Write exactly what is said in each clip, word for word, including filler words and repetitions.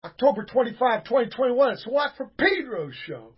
October twenty-fifth, twenty twenty-one. It's the Watt from Pedro show.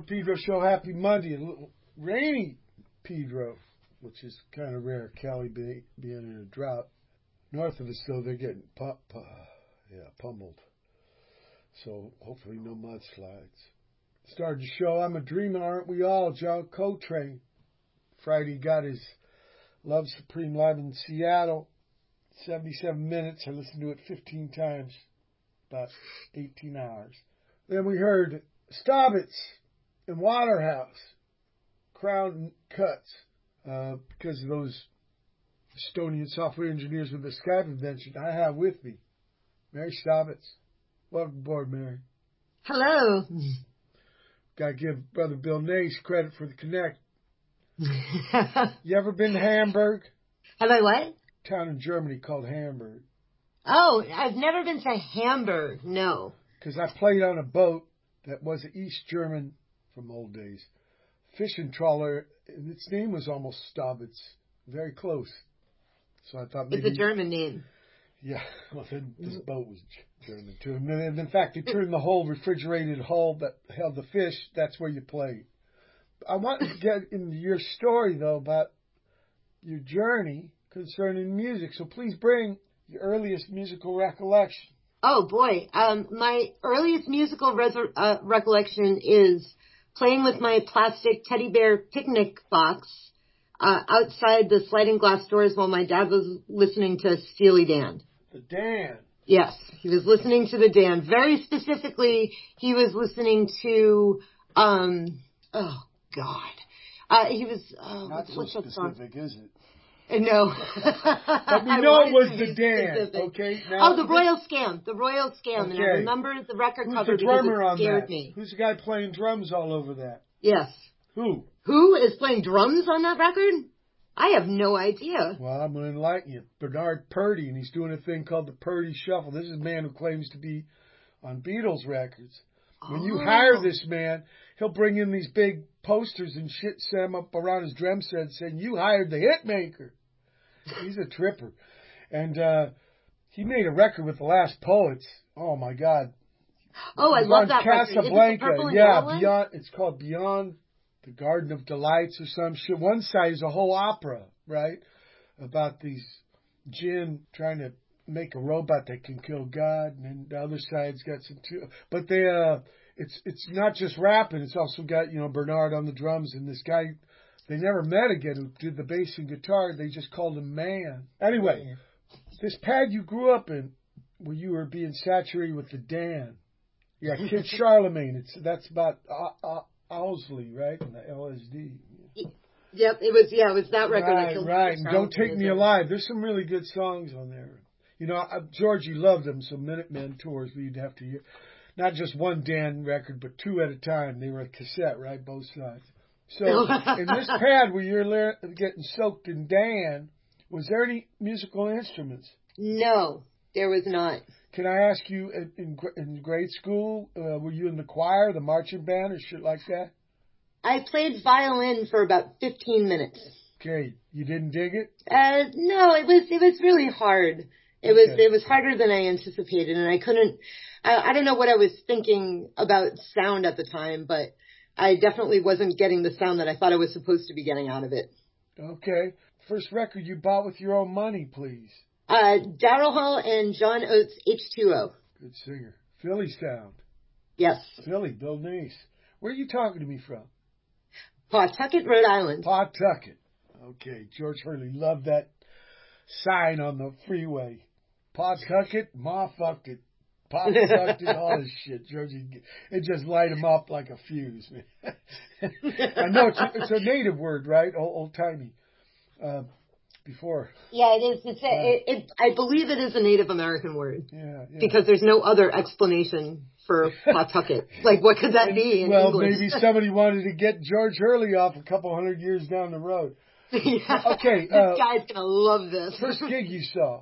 Pedro Show. Happy Monday. A little rainy Pedro, which is kind of rare. Cali being, being in a drought. North of us, though, they're getting pu- pu- yeah, pummeled. So hopefully no mudslides. Started the show. I'm a dreamer, aren't we all? John Coltrane. Friday got his Love Supreme live in Seattle. seventy-seven minutes. I listened to it fifteen times. About eighteen hours. Then we heard Staubitz and Waterhouse. Crown Cuts. Uh, because of those Estonian software engineers with the Skype invention I have with me. Mary Staubitz. Welcome aboard, Mary. Hello. Got to give Brother Bill Nace credit for the connect. You ever been to Hamburg? Have I what? Town in Germany called Hamburg. Oh, I've never been to Hamburg, no. Because I played on a boat that was an East German from old days. Fishing trawler, and its name was almost Staubitz. Very close. So I thought maybe... It's a German name. Yeah, well, then this boat was German too. And in fact, they turned the whole refrigerated hull that held the fish, that's where you played. I want to get into your story, though, about your journey concerning music. So please bring your earliest musical recollection. Oh, boy. Um, my earliest musical res- uh, recollection is playing with my plastic teddy bear picnic box uh, outside the sliding glass doors while my dad was listening to Steely Dan. The Dan. Yes, he was listening to the Dan. Very specifically, he was listening to, um, oh, God. Uh, he was, uh, Not what's, so what's that specific, song? is it? Uh, no. But we know it was the Dan, specific. okay? Now, Oh, the Royal Scam. The Royal Scam. Okay. And I remember the record Who's cover the because drummer it on scared that? me. Who's the guy playing drums all over that? Yes. Who? Who is playing drums on that record? I have no idea. Well, I'm going to enlighten you. Bernard Purdie, and he's doing a thing called the Purdie Shuffle. This is a man who claims to be on Beatles records. When you Oh. hire this man, he'll bring in these big posters and shit, set them up around his drum set saying, you hired the hit maker. He's a tripper. And uh, he made a record with the Last Poets. Oh, my God. Oh, I It was love on that record. Is it the Casablanca. purple and Yeah, yellow one? Beyond. It's called Beyond the Garden of Delights or some shit. One side is a whole opera, right? About these jinn trying to make a robot that can kill God, and then the other side's got some too. But they, uh, it's it's not just rapping. It's also got, you know, Bernard on the drums and this guy they never met again who did the bass and guitar. They just called him Man. Anyway, this pad you grew up in, where you were being saturated with the Dan. Yeah, Kid Charlemagne. It's that's about uh, uh, Owsley, right? And the L S D. Yep, it was, yeah, it was that record that Right, killed right. Chris Don't Take Me Charlton. Alive. There's some really good songs on there. You know, I, Georgie loved them, so Minutemen tours, we'd have to hear. Not just one Dan record, but two at a time. They were a cassette, right? Both sides. So, in this pad where you're le- getting soaked in Dan, was there any musical instruments? No, there was not. Can I ask you, in, in, in grade school, uh, were you in the choir, the marching band, or shit like that? I played violin for about fifteen minutes. Okay, you didn't dig it? Uh, no, it was it was really hard. It was Okay. it was harder than I anticipated, and I couldn't. I, I don't know what I was thinking about sound at the time, but I definitely wasn't getting the sound that I thought I was supposed to be getting out of it. Okay. First record you bought with your own money, please. Uh, Daryl Hall and John Oates, H two O. Good singer. Philly sound. Yes. Philly, Bill Nace. Where are you talking to me from? Pawtucket, Rhode Island. Pawtucket. Okay. George Hurley loved that sign on the freeway. Pawtucket, ma fucked it. Pawtucket, all this shit. Georgie, it just light him up like a fuse, man. I know it's a, it's a native word, right? Old, old timey. Uh, before. Yeah, it is. It's a, it, it, I believe it is a Native American word. Yeah, yeah. Because there's no other explanation for Pawtucket. Like, what could that be in well, English? maybe somebody wanted to get George Hurley off a couple hundred years down the road. Yeah. Okay. This Uh, guy's gonna love this. first gig you saw?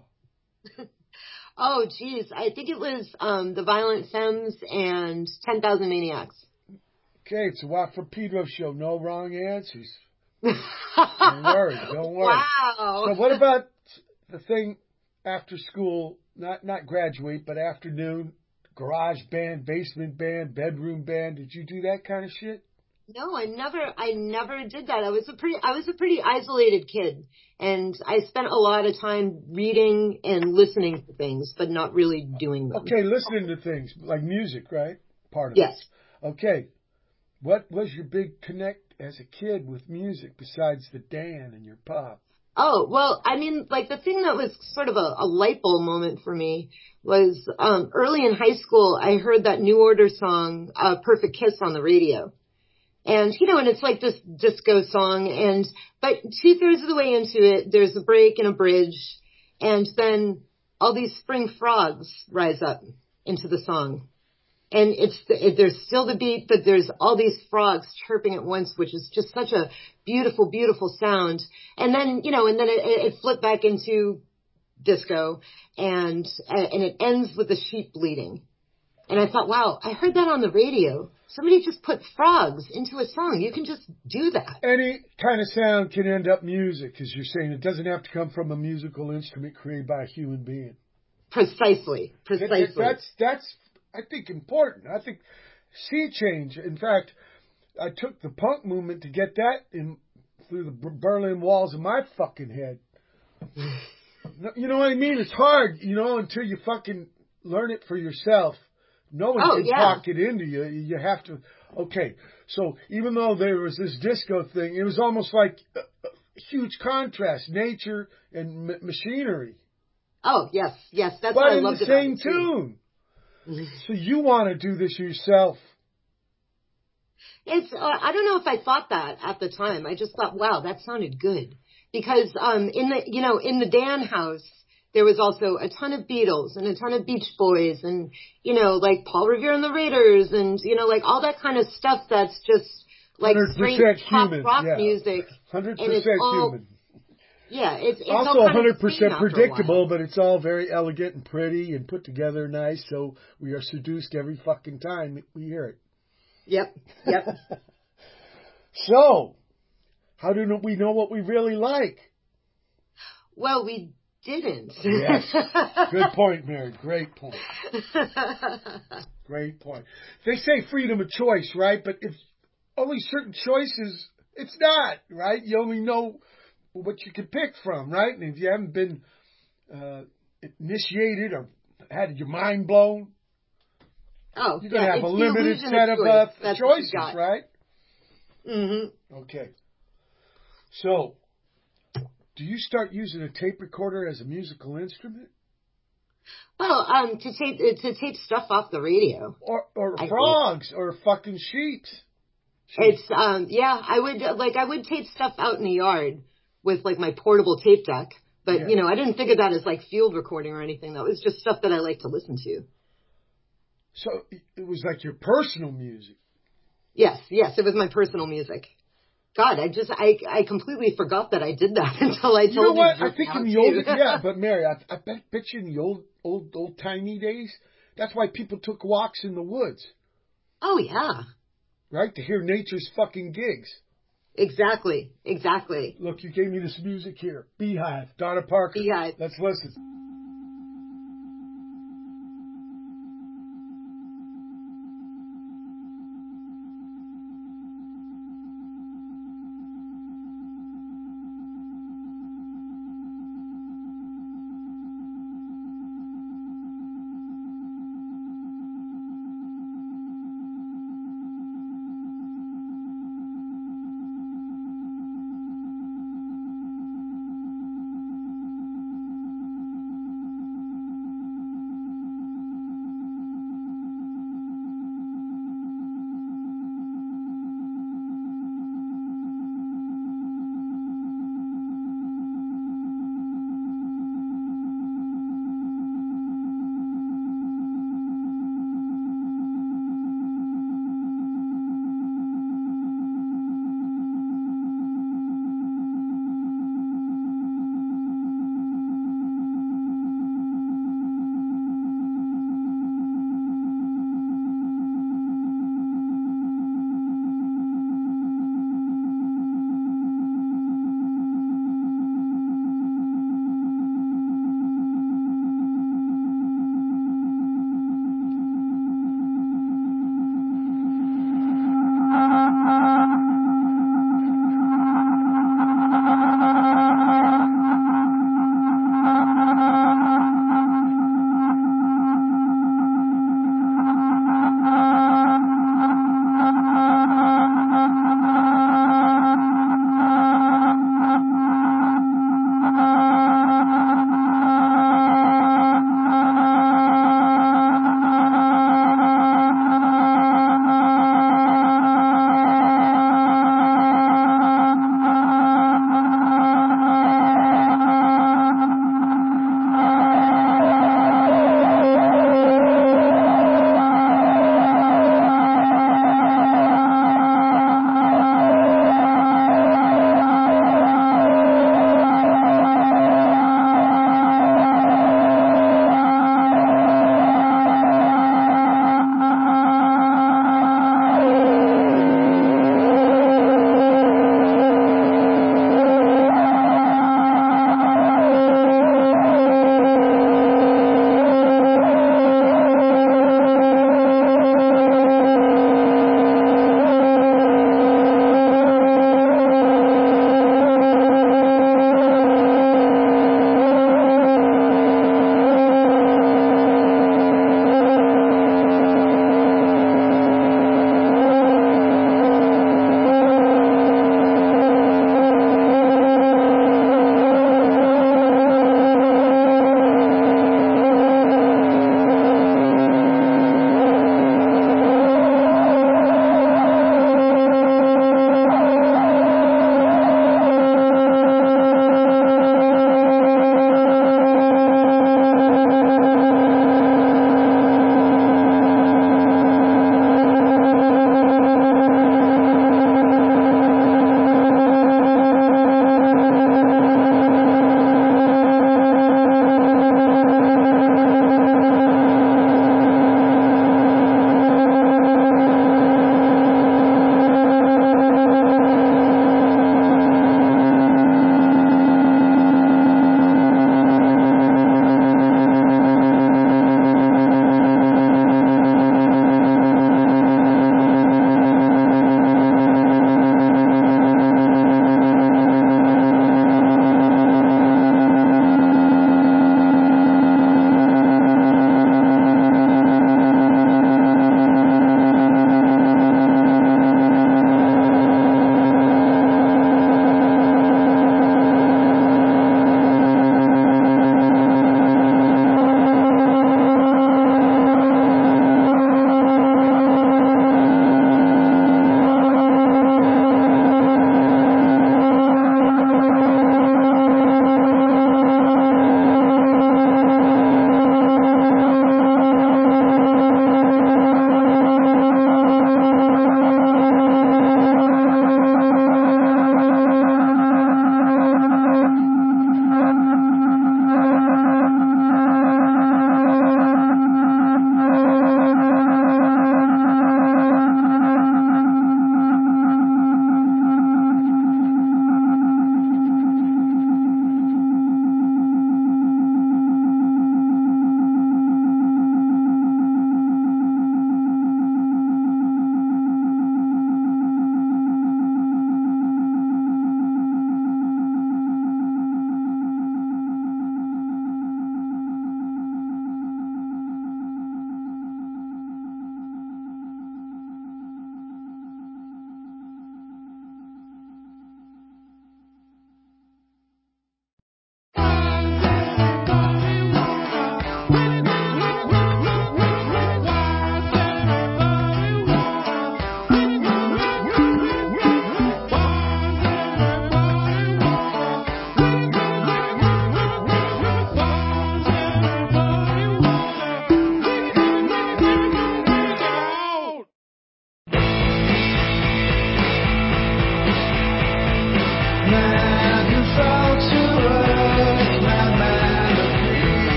Oh, geez. I think it was um, the Violent Femmes and ten thousand Maniacs. Okay, it's a Walk for Pedro show. No wrong answers. Don't worry. Don't worry. Wow. So what about the thing after school, not not graduate, but afternoon, garage band, basement band, bedroom band? Did you do that kind of shit? No, I never, I never did that. I was a pretty, I was a pretty isolated kid, and I spent a lot of time reading and listening to things, but not really doing them. Okay, listening to things like music, right? Part of Yes. it. Okay, what was your big connect as a kid with music besides the Dan and your pop? Oh, well, I mean, like the thing that was sort of a, a light bulb moment for me was um, early in high school, I heard that New Order song, uh, Perfect Kiss on the radio. And, you know, and it's like this disco song and, but two thirds of the way into it, there's a break and a bridge and then all these spring frogs rise up into the song. And it's, it, there's still the beat, but there's all these frogs chirping at once, which is just such a beautiful, beautiful sound. And then, you know, and then it, it flipped back into disco and, and it ends with the sheep bleating. And I thought, wow, I heard that on the radio. Somebody just put frogs into a song. You can just do that. Any kind of sound can end up music, as you're saying. It doesn't have to come from a musical instrument created by a human being. Precisely. Precisely. That's, that's, I think, important. I think sea change. In fact, I took the punk movement to get that in through the Berlin walls of my fucking head. You know what I mean? It's hard, you know, until you fucking learn it for yourself. No one oh, can yeah. talk it into you. You have to. Okay, so even though there was this disco thing, it was almost like a, a huge contrast, nature and m- machinery. Oh, yes, yes. That's but what I in loved the about same it, too. tune. So you want to do this yourself. It's, uh, I don't know if I thought that at the time. I just thought, wow, that sounded good. Because, um, in the, you know, in the Dan house, there was also a ton of Beatles and a ton of Beach Boys and, you know, like Paul Revere and the Raiders and, you know, like all that kind of stuff that's just like straight pop human, rock yeah. music. one hundred percent and it's all, human. Yeah, it's, it's also all one hundred percent predictable, but but it's all very elegant and pretty and put together nice, so we are seduced every fucking time we hear it. Yep, yep. So, how do we know what we really like? Well, we didn't. Yes. Good point, Mary. Great point. Great point. They say freedom of choice, right? But if only certain choices, it's not, right? You only know what you can pick from, right? And if you haven't been uh, initiated or had your mind blown, oh, you're going to yeah, have a it's limited the set of of choice. uh, choices, right? Mm-hmm. Okay. So, do you start using a tape recorder as a musical instrument? Well, um, to tape to tape stuff off the radio, or or I frogs, think. or fucking sheep. It's um, yeah, I would like I would tape stuff out in the yard with like my portable tape deck, but yeah. you know I didn't think of that as like field recording or anything. That was just stuff that I like to listen to. So it was like your personal music. Yes, yes, it was my personal music. God, I just, I, I completely forgot that I did that until I told you. You know what? You I think in the old, yeah, but Mary, I, I bet, bet you in the old, old, old timey days, that's why people took walks in the woods. Oh, yeah. Right? To hear nature's fucking gigs. Exactly, exactly. Look, you gave me this music here. Beehive, Donna Parker. Beehive. Let's listen.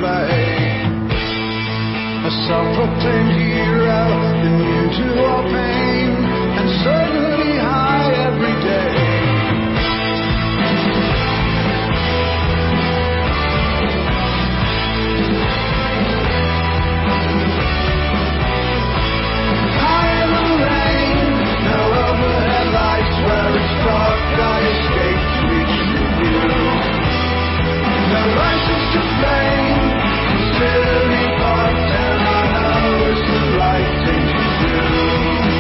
flame. A self-proclaimed hero, immune to all pain, and certainly high every day. High in the rain, no overhead lights, where it's dark, I escape to reach the view. No license to blame, considering parked, and I know it's the right thing to do.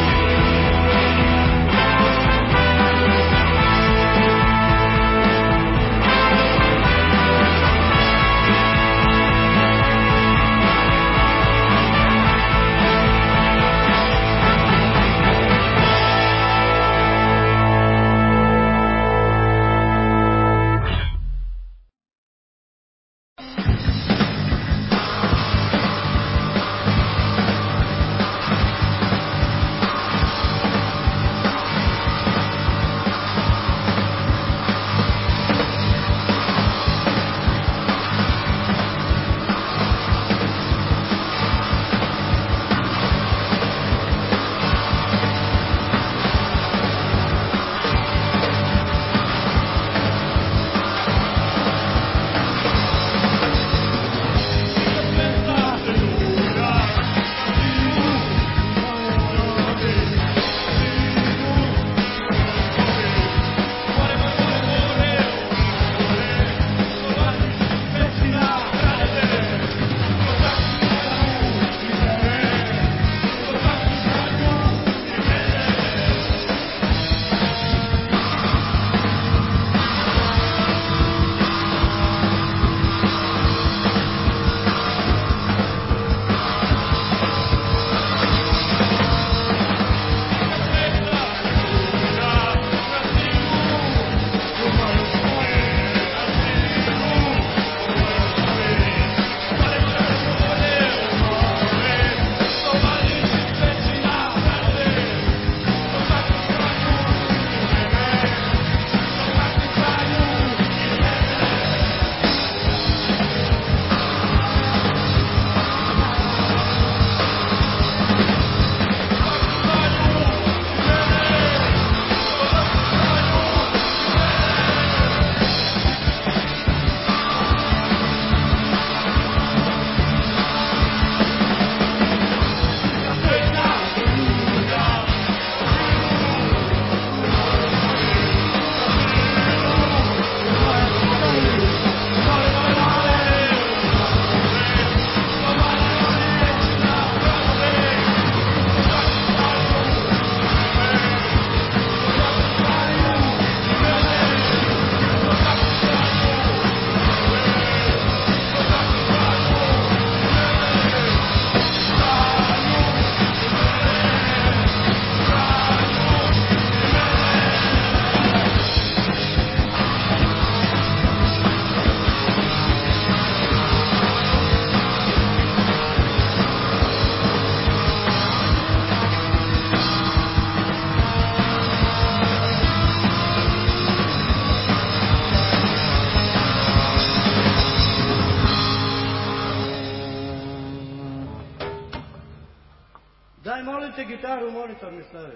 Daj, molim te, gitaru u monitor mi stavi.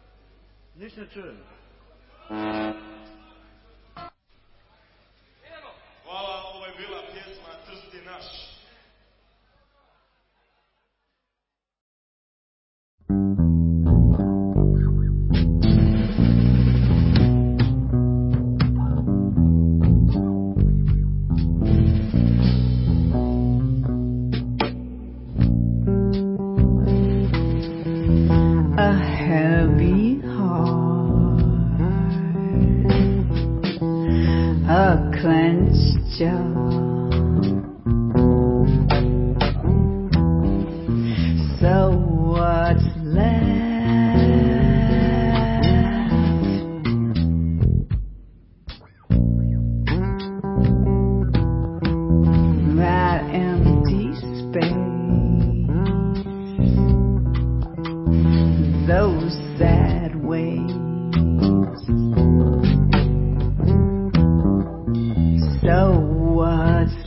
Niš ne čujem. Hvala, ovo je bila pjesma Trst je naš. A heavy heart, a clenched jaw. So what's left? That empty space, those sad waves. So what's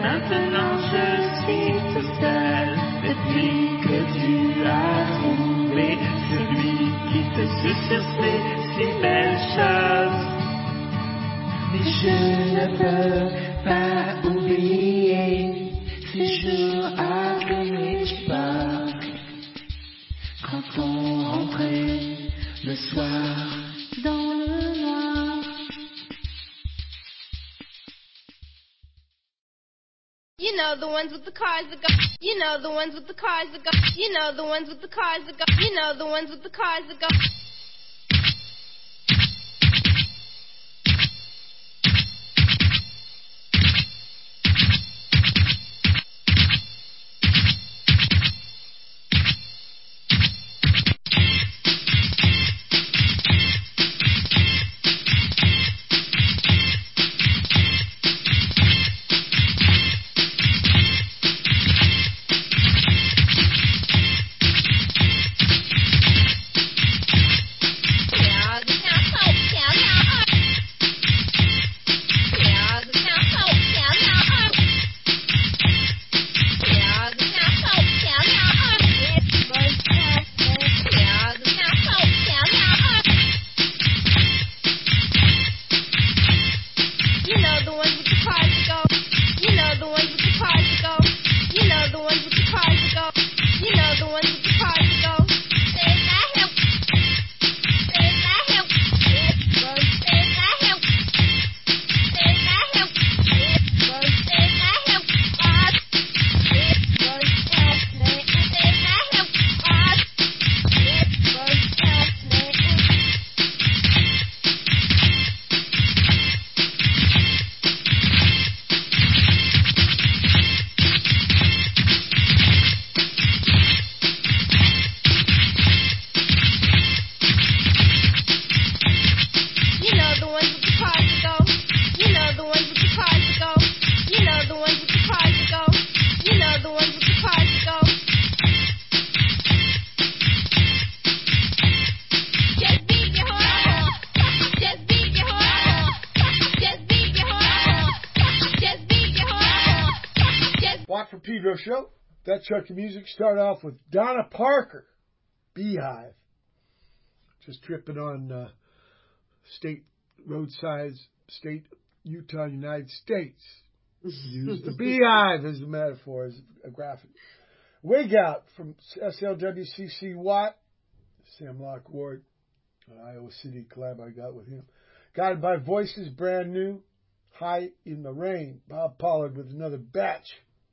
Maintenant je suis tout seul. Depuis que tu as trouvé celui qui te susurre si belles choses. Mais je ne peux pas oublier ces jours à Greenwich Park. Quand on rentrait le soir dans le noir. You know the ones with the cars that go. You know the ones with the cars that go. You know the ones with the cars that go. You know the ones with the cars that go. Pedro Show. That chunk of music started off with Donna Parker, Beehive. Just tripping on uh, state roadsides, state Utah, United States. Use the beehive as a metaphor, as a graphic. Wig Out from S L W C C Watt. Sam Locke Ward, an Iowa City collab I got with him. Guided by Voices, brand new. High in the Rain. Bob Pollard with another batch.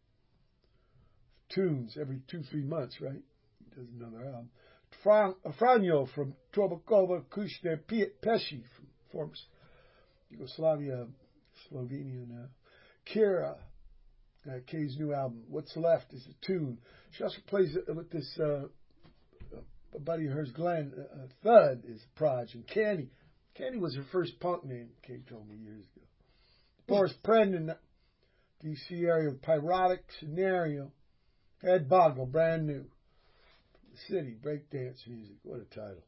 Tunes every two, three months, right? He does another album. Fran- Franjo from Trobakova Kushner Pesci from former Yugoslavia, Slovenia now. Kira, uh, Kay's new album. What's Left is a tune. She also plays with this uh, a buddy of hers, Glenn. Uh, Thud is a proj. And Candy. Candy was her first punk name, Kay told me years ago. Boris Prendon, D C area with Pyrotic Scenario. Ed Boggle, brand new. The City, breakdance music. What a title.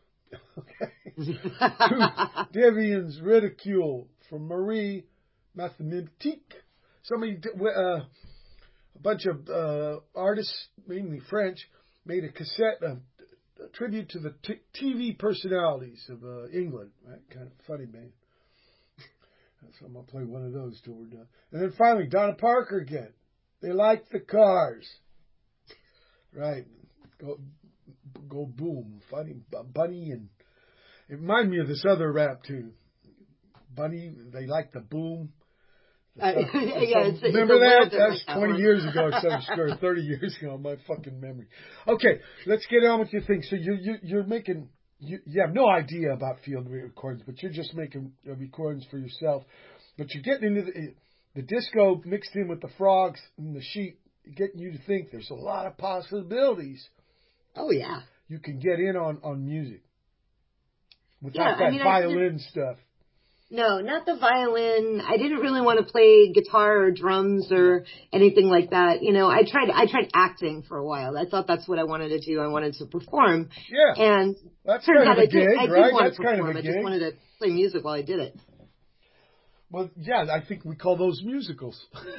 Okay. Devian's Ridicule from Marie Mathematique. Somebody, uh, a bunch of uh, artists, mainly French, made a cassette, a, a tribute to the t- T V personalities of uh, England. Right? Kind of funny band. So I'm going to play one of those till we're done. And then finally, Donna Parker again. They like the cars. Right. Go, go boom. Funny. Bunny and... It reminded me of this other rap tune. Bunny, they like the boom. The uh, stuff, yeah, it's, remember it's that? That's that twenty one. years ago, so sure, thirty years ago, my fucking memory. Okay, let's get on with your thing. So you, you, you're making... You, you have no idea about field recordings, but you're just making uh, recordings for yourself. But you're getting into the, the disco mixed in with the frogs and the sheep, getting you to think there's a lot of possibilities. Oh, yeah. You can get in on, on music without Yeah, that I mean, violin I stuff. No, not the violin. I didn't really want to play guitar or drums or anything like that. You know, I tried I tried acting for a while. I thought that's what I wanted to do. I wanted to perform. Yeah. And That's turns kind out of a I did, gig, I did right? want That's to kind of perform. a I just gig. wanted to play music while I did it. Well, yeah, I think we call those musicals.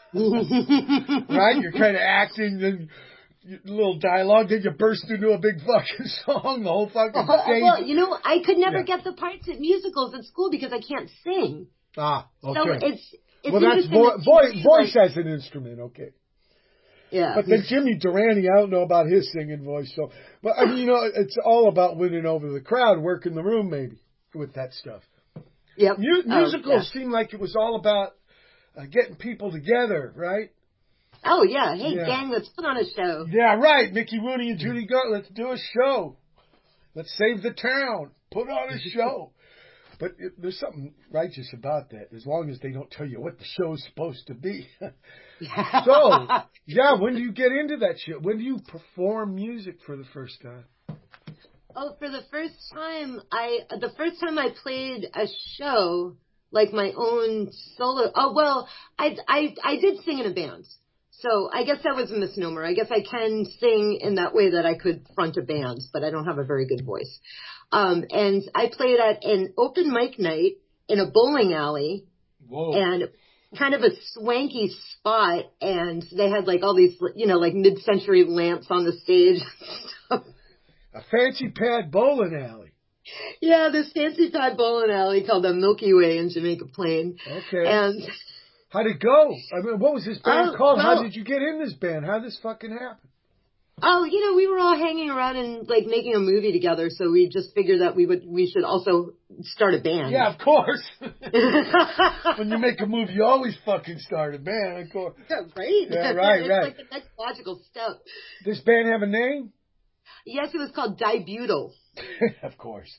Right? You're kind of acting, then you, little dialogue, then you burst into a big fucking song, the whole fucking stage. Well, you know, I could never Yeah. get the parts at musicals at school because I can't sing. Ah, okay. So it's it's well, that's interesting vo- to voice, see, voice like, as an instrument, okay. yeah. But then Jimmy Durante, I don't know about his singing voice. So, but I mean, you know, it's all about winning over the crowd, working the room, maybe with that stuff. Yep. Mu- Oh, musicals yeah. seem like it was all about uh, getting people together, right? Oh yeah. Hey Yeah. gang, let's put on a show. Yeah, right. Mickey Rooney and Judy Garland, let's do a show. Let's save the town. Put on a show. But it, there's something righteous about that, as long as they don't tell you what the show's supposed to be. So, yeah, when do you get into that shit? When do you perform music for the first time? Oh, for the first time, I the first time I played a show, like my own solo. Oh well, I I I did sing in a band, so I guess that was a misnomer. I guess I can sing in that way that I could front a band, but I don't have a very good voice. Um, and I played at an open mic night in a bowling alley. Whoa. And kind of a swanky spot, and they had like all these, you know, like mid-century lamps on the stage. A fancy pad bowling alley. Yeah, this fancy pad bowling alley called the Milky Way in Jamaica Plain. Okay. And how'd it go? I mean, what was this band Oh, called? How well- did you get in this band? How'd this fucking happen? oh, you know, we were all hanging around and like making a movie together, so we just figured that we would we should also start a band. Yeah, of course. When you make a movie, you always fucking start a band, of course. Right? Yeah, right, it's right. like the next logical step. This band have a name? Yes, it was called Dibutyl. Of course.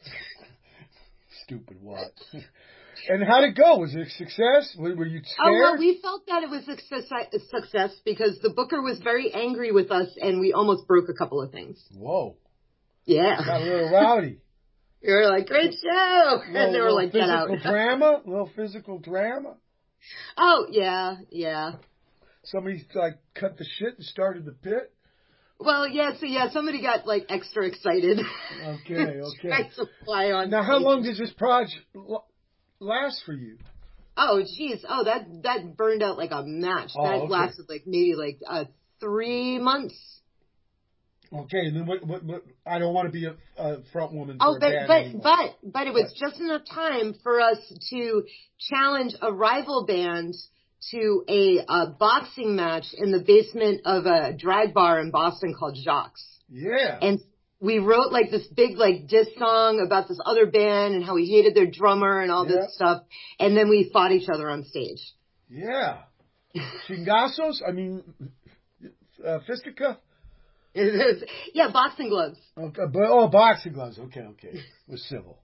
Stupid what? And how'd it go? Was it a success? Were were you scared? Oh, well, we felt that it was a success, a success because the booker was very angry with us and we almost broke a couple of things. Whoa. Yeah. Got a little rowdy. We were like, great show! Little, And they were like, get out. physical drama? A little physical drama? Oh, yeah, yeah. Somebody, like, cut the shit and started the pit? Well, yeah, so yeah, somebody got like extra excited. Okay, okay. Tried to fly on Now, how stage. long does this project l- last for you? Oh, geez. Oh, that, that burned out like a match. Oh, that okay. lasted like maybe like uh, three months. Okay, and then what, what, what, I don't want to be a, a front woman for Oh, a but band but anymore. but but it was just enough time for us to challenge a rival band to a, uh boxing match in the basement of a drag bar in Boston called Jacques. Yeah. And we wrote like this big like diss song about this other band and how we hated their drummer and all Yeah. this stuff. And then we fought each other on stage. Yeah. Chingazos? I mean, uh, fistica? It was, yeah, boxing gloves. Okay, but, oh, boxing gloves. Okay, okay. It was civil.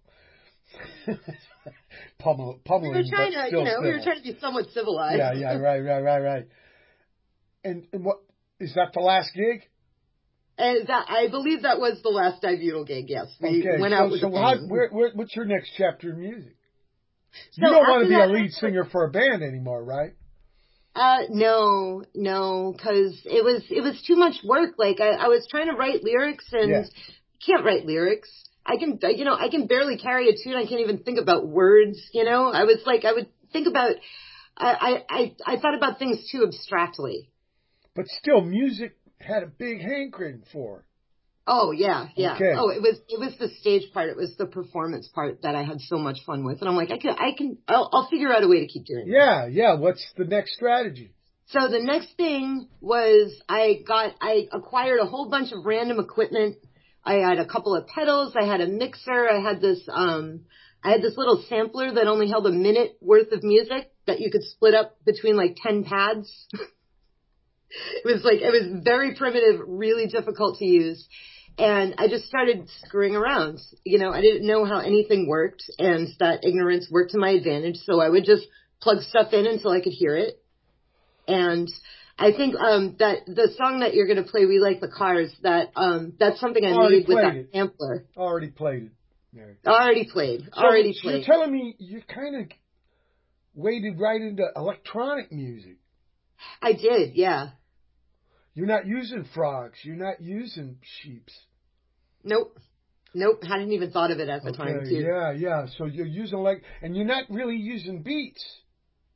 Pummel, We pummeling, were trying but to, still you know, civil. we were trying to be somewhat civilized. Yeah, yeah, right, right, right, right. And, and what, is that the last gig? And that, I believe that was the last Dibutyl gig, yes. We Okay, went so, out with so a how, bang. where, where, what's your next chapter in music? So You don't want to after be that, a lead after- singer for a band anymore, right? Uh, no, no, because it was it was too much work. Like I, I was trying to write lyrics and Yeah. can't write lyrics. I can, you know, I can barely carry a tune. I can't even think about words. You know, I was like, I would think about, I, I, I, I thought about things too abstractly. But still, music had a big hankering for it. Oh yeah, yeah. Okay. Oh, it was it was the stage part. It was the performance part that I had so much fun with. And I'm like, I can, I can, I'll, I'll figure out a way to keep doing it. Yeah, yeah. What's the next strategy? So the next thing was I got, I acquired a whole bunch of random equipment. I had a couple of pedals. I had a mixer. I had this, um, I had this little sampler that only held a minute worth of music that you could split up between like ten pads. It was like, it was very primitive, really difficult to use. And I just started screwing around. You know, I didn't know how anything worked, and that ignorance worked to my advantage. So I would just plug stuff in until I could hear it. And I think um, that the song that you're going to play, "We Like the Cars," that um, that's something I Already made with played that it. sampler. Already played it. Mary. Already played. So Already so played. You're telling me you kind of waded right into electronic music. I did, yeah. You're not using frogs. You're not using sheeps. Nope. Nope. Hadn't even thought of it at the time, Okay, too. yeah, yeah. So you're using like, and you're not really using beats.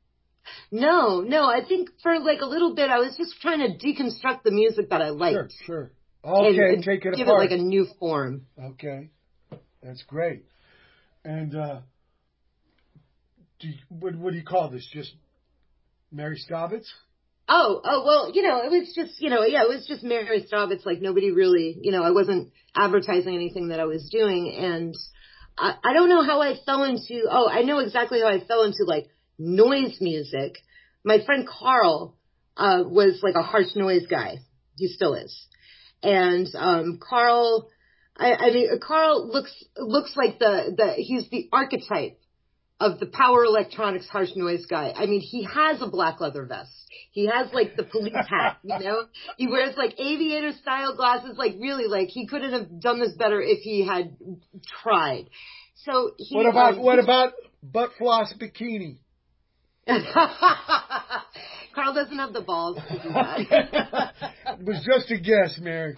No, no. I think for like a little bit, I was just trying to deconstruct the music that I liked. Sure, sure. Okay, and, and take it give apart. it like a new form. Okay, that's great. And uh, do you, what, what do you call this? Just Mary Staubitz? Oh, oh, well, you know, it was just, you know, yeah, it was just Mary Staubitz. Like nobody really, you know, I wasn't advertising anything that I was doing. And I, I don't know how I fell into, oh, I know exactly how I fell into like noise music. My friend Carl uh, was like a harsh noise guy. He still is. And um, Carl, I, I mean, Carl looks looks like the, the he's the archetype of the power electronics harsh noise guy. I mean, he has a black leather vest. He has like the police hat, you know? He wears like aviator style glasses. Like really, like he couldn't have done this better if he had tried. So he, What about um, what about butt floss bikini? Carl doesn't have the balls to do that. It was just a guess, Mary.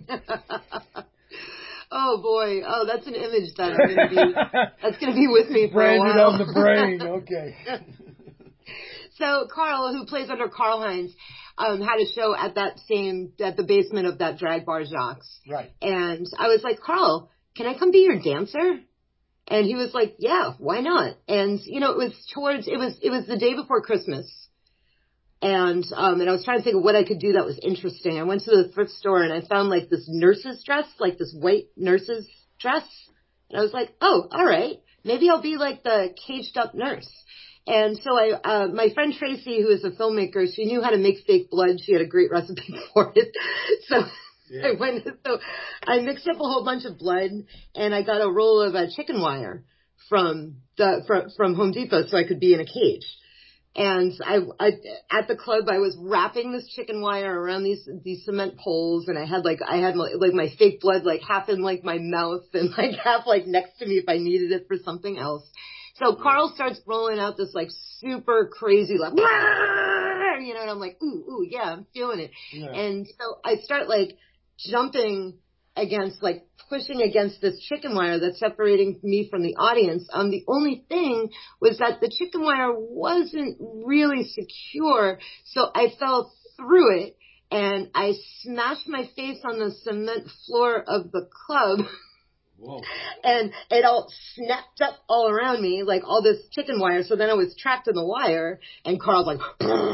Oh boy! Oh, that's an image that I'm gonna be. That's gonna be with me for Branded a while. on the brain. Okay. So Carl, who plays under Karl Heinz, um, had a show at that same at the basement of that drag bar Jacques. Right. And I was like, Carl, can I come be your dancer? And he was like, yeah, why not? And you know, it was towards it was it was the day before Christmas. And um and I was trying to think of what I could do that was interesting. I went to the thrift store and I found like this nurse's dress, like this white nurse's dress. And I was like, oh, all right, maybe I'll be like the caged up nurse. And so I, uh, my friend Tracy, who is a filmmaker, she knew how to make fake blood. She had a great recipe for it. So yeah. I went, so I mixed up a whole bunch of blood and I got a roll of uh, chicken wire from the, from, from Home Depot so I could be in a cage. And I, I, at the club, I was wrapping this chicken wire around these, these cement poles and I had like, I had my, like my fake blood like half in like my mouth and like half like next to me if I needed it for something else. So Carl starts rolling out this like super crazy like, you know, and I'm like, ooh, ooh, yeah, I'm feeling it. Yeah. And so I start like jumping against, like pushing against this chicken wire that's separating me from the audience. Um, the only thing was that the chicken wire wasn't really secure. So I fell through it and I smashed my face on the cement floor of the club. Whoa. And it all snapped up all around me, like all this chicken wire. So then I was trapped in the wire, and Carl's like,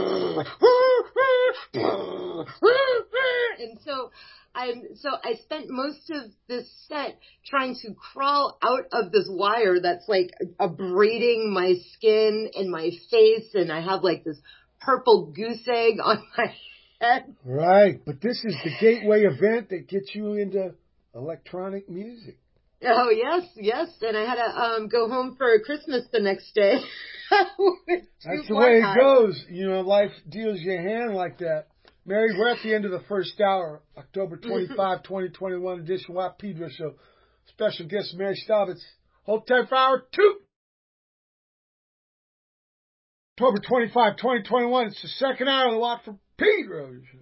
and so I so I spent most of this set trying to crawl out of this wire that's like abrading my skin and my face, and I have like this purple goose egg on my head. Right, but this is the gateway event that gets you into electronic music. Oh, yes, yes. And I had to um, go home for Christmas the next day. That's the way it goes. You know, life deals you a hand like that. Mary, we're at the end of the first hour, October twenty-fifth, twenty twenty-one edition Watt Pedro Show. Special guest Mary Staubitz. Hold tight for hour two. October twenty-fifth, twenty twenty-one. It's the second hour of the Watt for Pedro Show.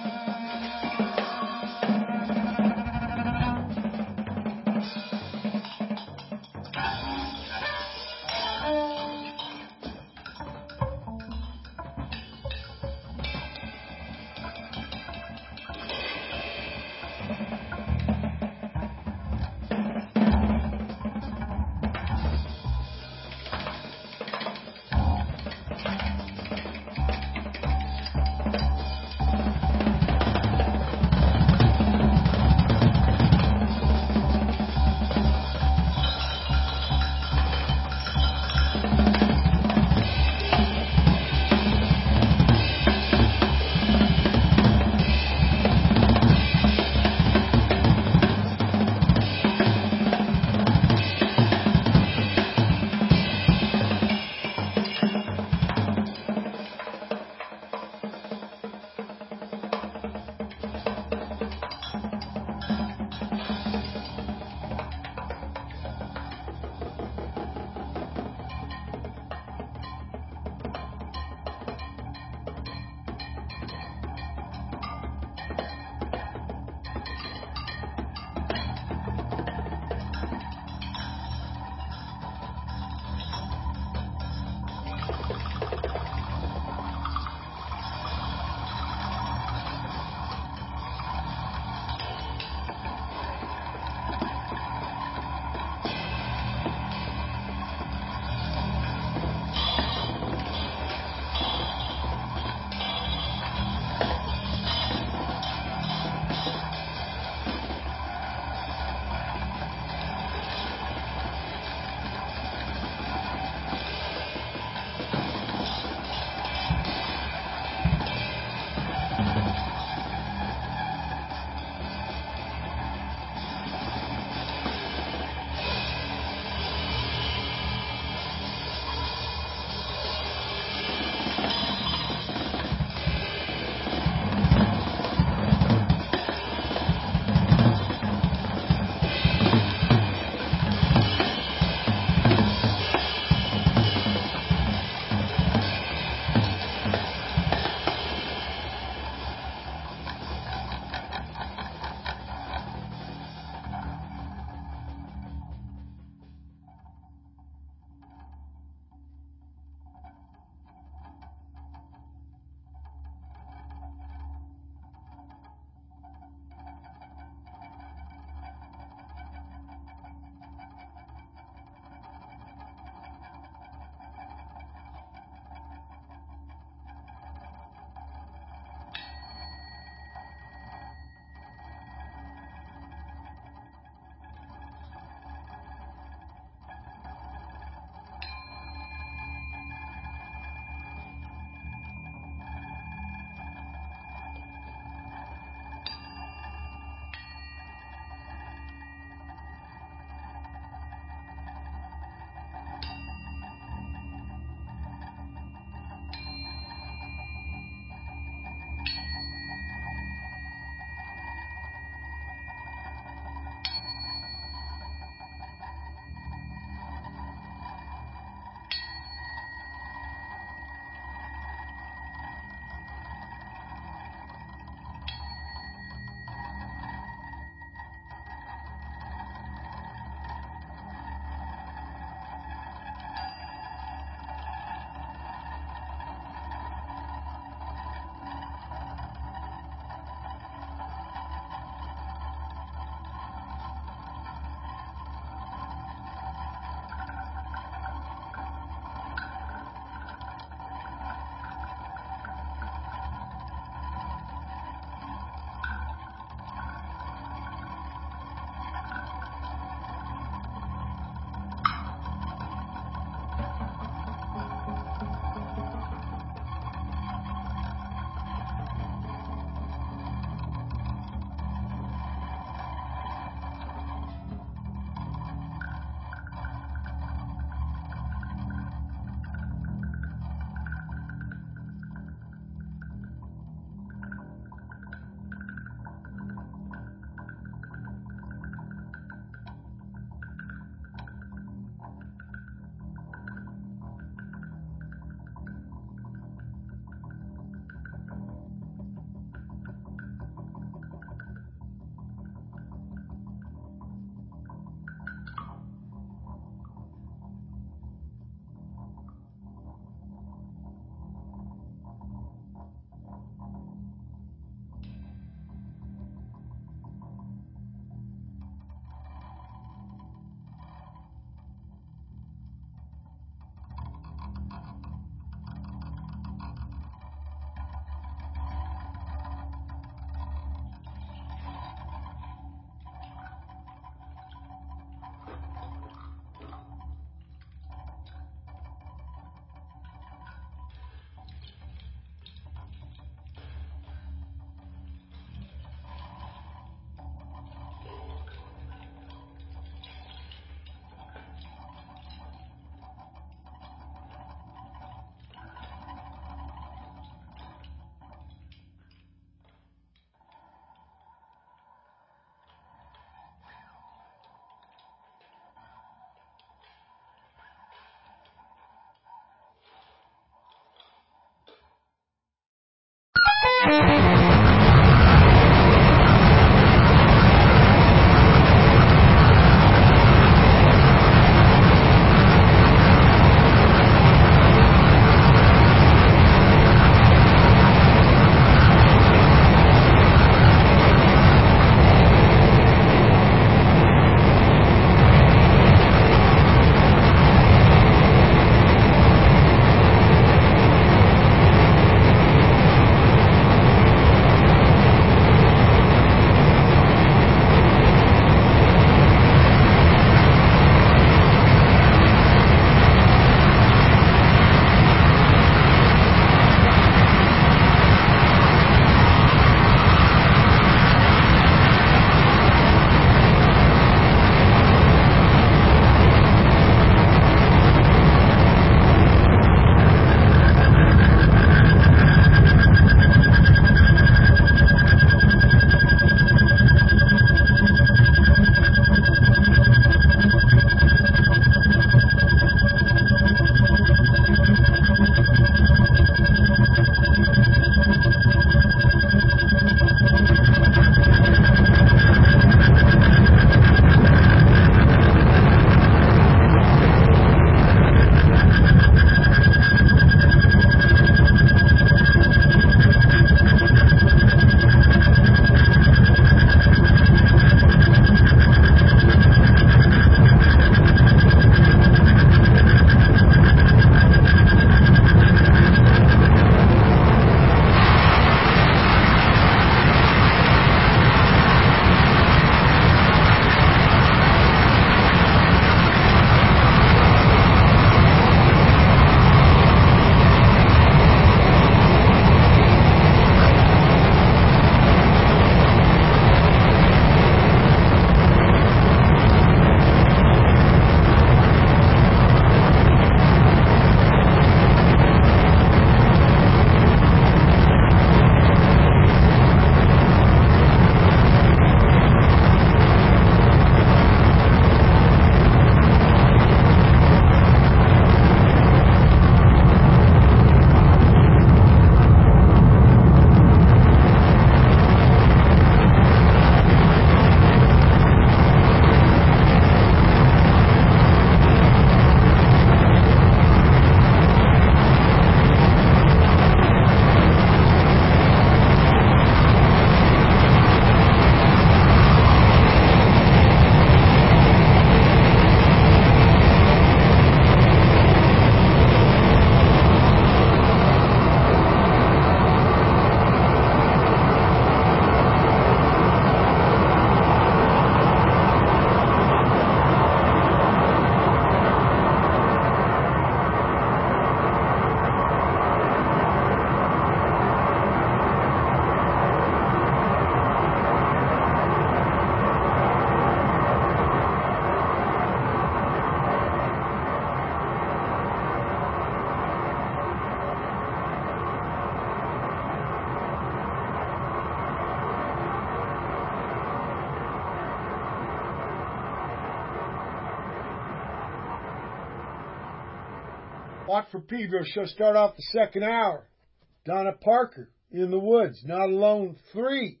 Watt from Pedro show start off the second hour. Donna Parker, In the Woods, Not Alone three.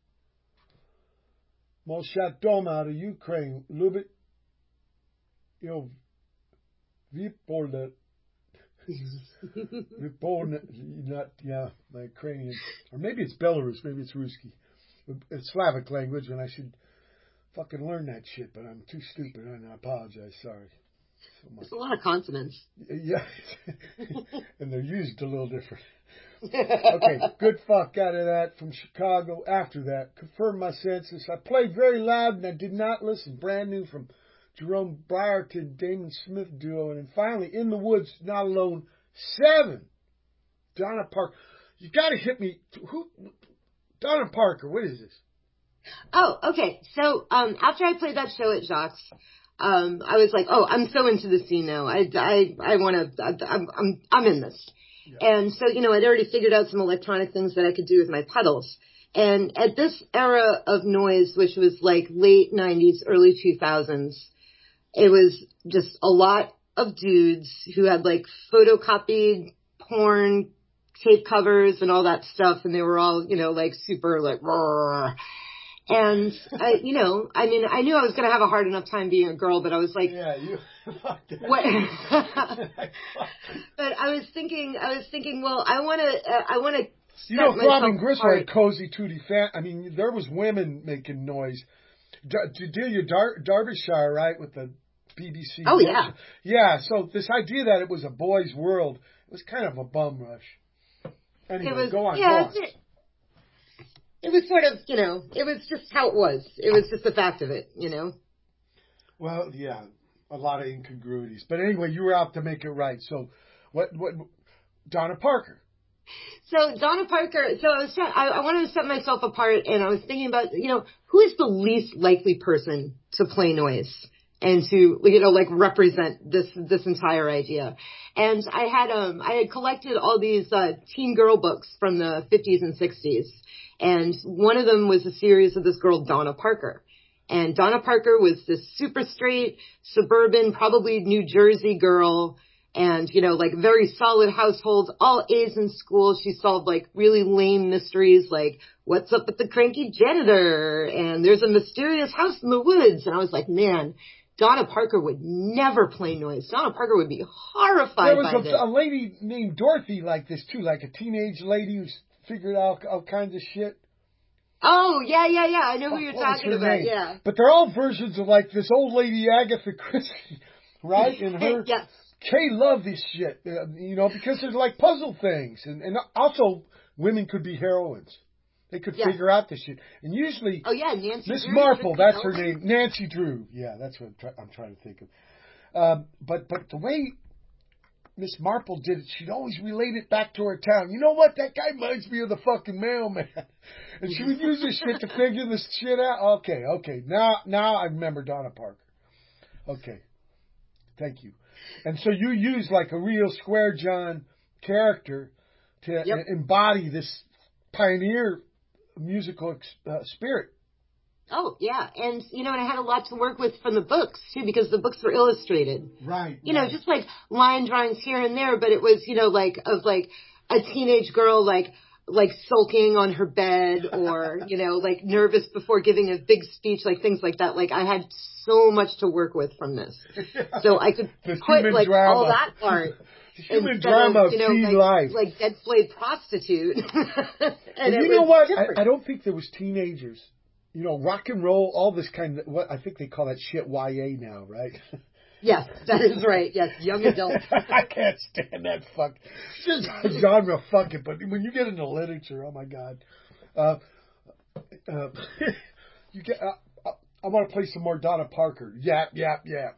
Molchat Dom out of Ukraine. Lubit, you know, Vipolda. Vipolda, not, yeah, my Ukrainian. Or maybe it's Belarus, maybe it's Ruski. It's Slavic language, and I should fucking learn that shit, but I'm too stupid, and I apologize, sorry. So There's a lot of consonants. Yeah, and they're used a little different. Okay, good fuck out of that from Chicago. After that, confirmed my senses. I played very loud and I did not listen. Brand new from Jerome Brierton, Damon Smith duo. And then finally, In the Woods, Not Alone, seven. Donna Parker. You gotta hit me. Who? Donna Parker, what is this? Oh, okay. So, um, after I played that show at Jacques, um, I was like, oh, I'm so into the scene now. I, I, I want to, I'm, I'm, I'm in this. Yeah. And so, you know, I'd already figured out some electronic things that I could do with my pedals. And at this era of noise, which was like late nineties, early two thousands, it was just a lot of dudes who had like photocopied porn tape covers and all that stuff, and they were all, you know, like super like, roar. And, uh, you know, I mean, I knew I was going to have a hard enough time being a girl, but I was like, yeah, you. what? But I was thinking, I was thinking, well, I want to, uh, I want to. You know, Throbbing Gristle had Cozy Tootie Fan. I mean, there was women making noise. D- Delia Dar- Derbyshire, right, with the B B C. Oh, yeah. Yeah, so this idea that it was a boys' world, it was kind of a bum rush. Anyway, it was, go on, yeah, go on. It, it was sort of, you know, it was just how it was. It was just the fact of it, you know. Well, yeah, a lot of incongruities. But anyway, you were out to make it right. So, what, what, Donna Parker. So Donna Parker, so I was, I, I wanted to set myself apart, and I was thinking about, you know, who is the least likely person to play noise and to, you know, like represent this, this entire idea. And I had, um, I had collected all these, uh, teen girl books from the fifties and sixties. And one of them was a series of this girl, Donna Parker. And Donna Parker was this super straight, suburban, probably New Jersey girl. And, you know, like very solid household, all A's in school. She solved like really lame mysteries like, what's up with the cranky janitor? And there's a mysterious house in the woods. And I was like, man, Donna Parker would never play noise. Donna Parker would be horrified there was by a, this. a lady named Dorothy like this too, like a teenage lady who's figured out all kinds of shit. Oh, yeah, yeah, yeah. I know who you're What was talking her about, name? yeah. But they're all versions of like this old lady Agatha Christie, right? And her, yes. Kay loved this shit, uh, you know, because there's like puzzle things. And, and also, women could be heroines. They could yes. figure out this shit. And usually, oh, yeah, Nancy Miss Drew, Marple, that's her Melvin. name. Nancy Drew. Yeah, that's what I'm, try- I'm trying to think of. Um, but, but the way Miss Marple did it, she'd always relate it back to her town. You know what? That guy reminds me of the fucking mailman. And she would use this shit to figure this shit out. Okay, okay. Now, now I remember Donna Parker. Okay. Thank you. And so you use like a real Square John character to Yep. e- embody this pioneer musical uh, spirit. Oh, yeah. And, you know, and I had a lot to work with from the books, too, because the books were illustrated. Right. You right. know, just like line drawings here and there, but it was, you know, like, of like a teenage girl, like, like sulking on her bed or, you know, like nervous before giving a big speech, like things like that. Like, I had so much to work with from this. So I could The put, human like, drama. all that part. Human instead drama of, you know, of teen like, life. like dead flayed prostitute. and And it you know was what? different. I, I don't think there was teenagers. You know, rock and roll, all this kind of, what I think they call that shit Y A now, right? Yes, that is right. Yes, young adult. I can't stand that fuck. It's just genre fucking, but when you get into literature, oh my God. Uh, uh, you get, uh, I want to play some more Donna Parker. Yap, yap, yap.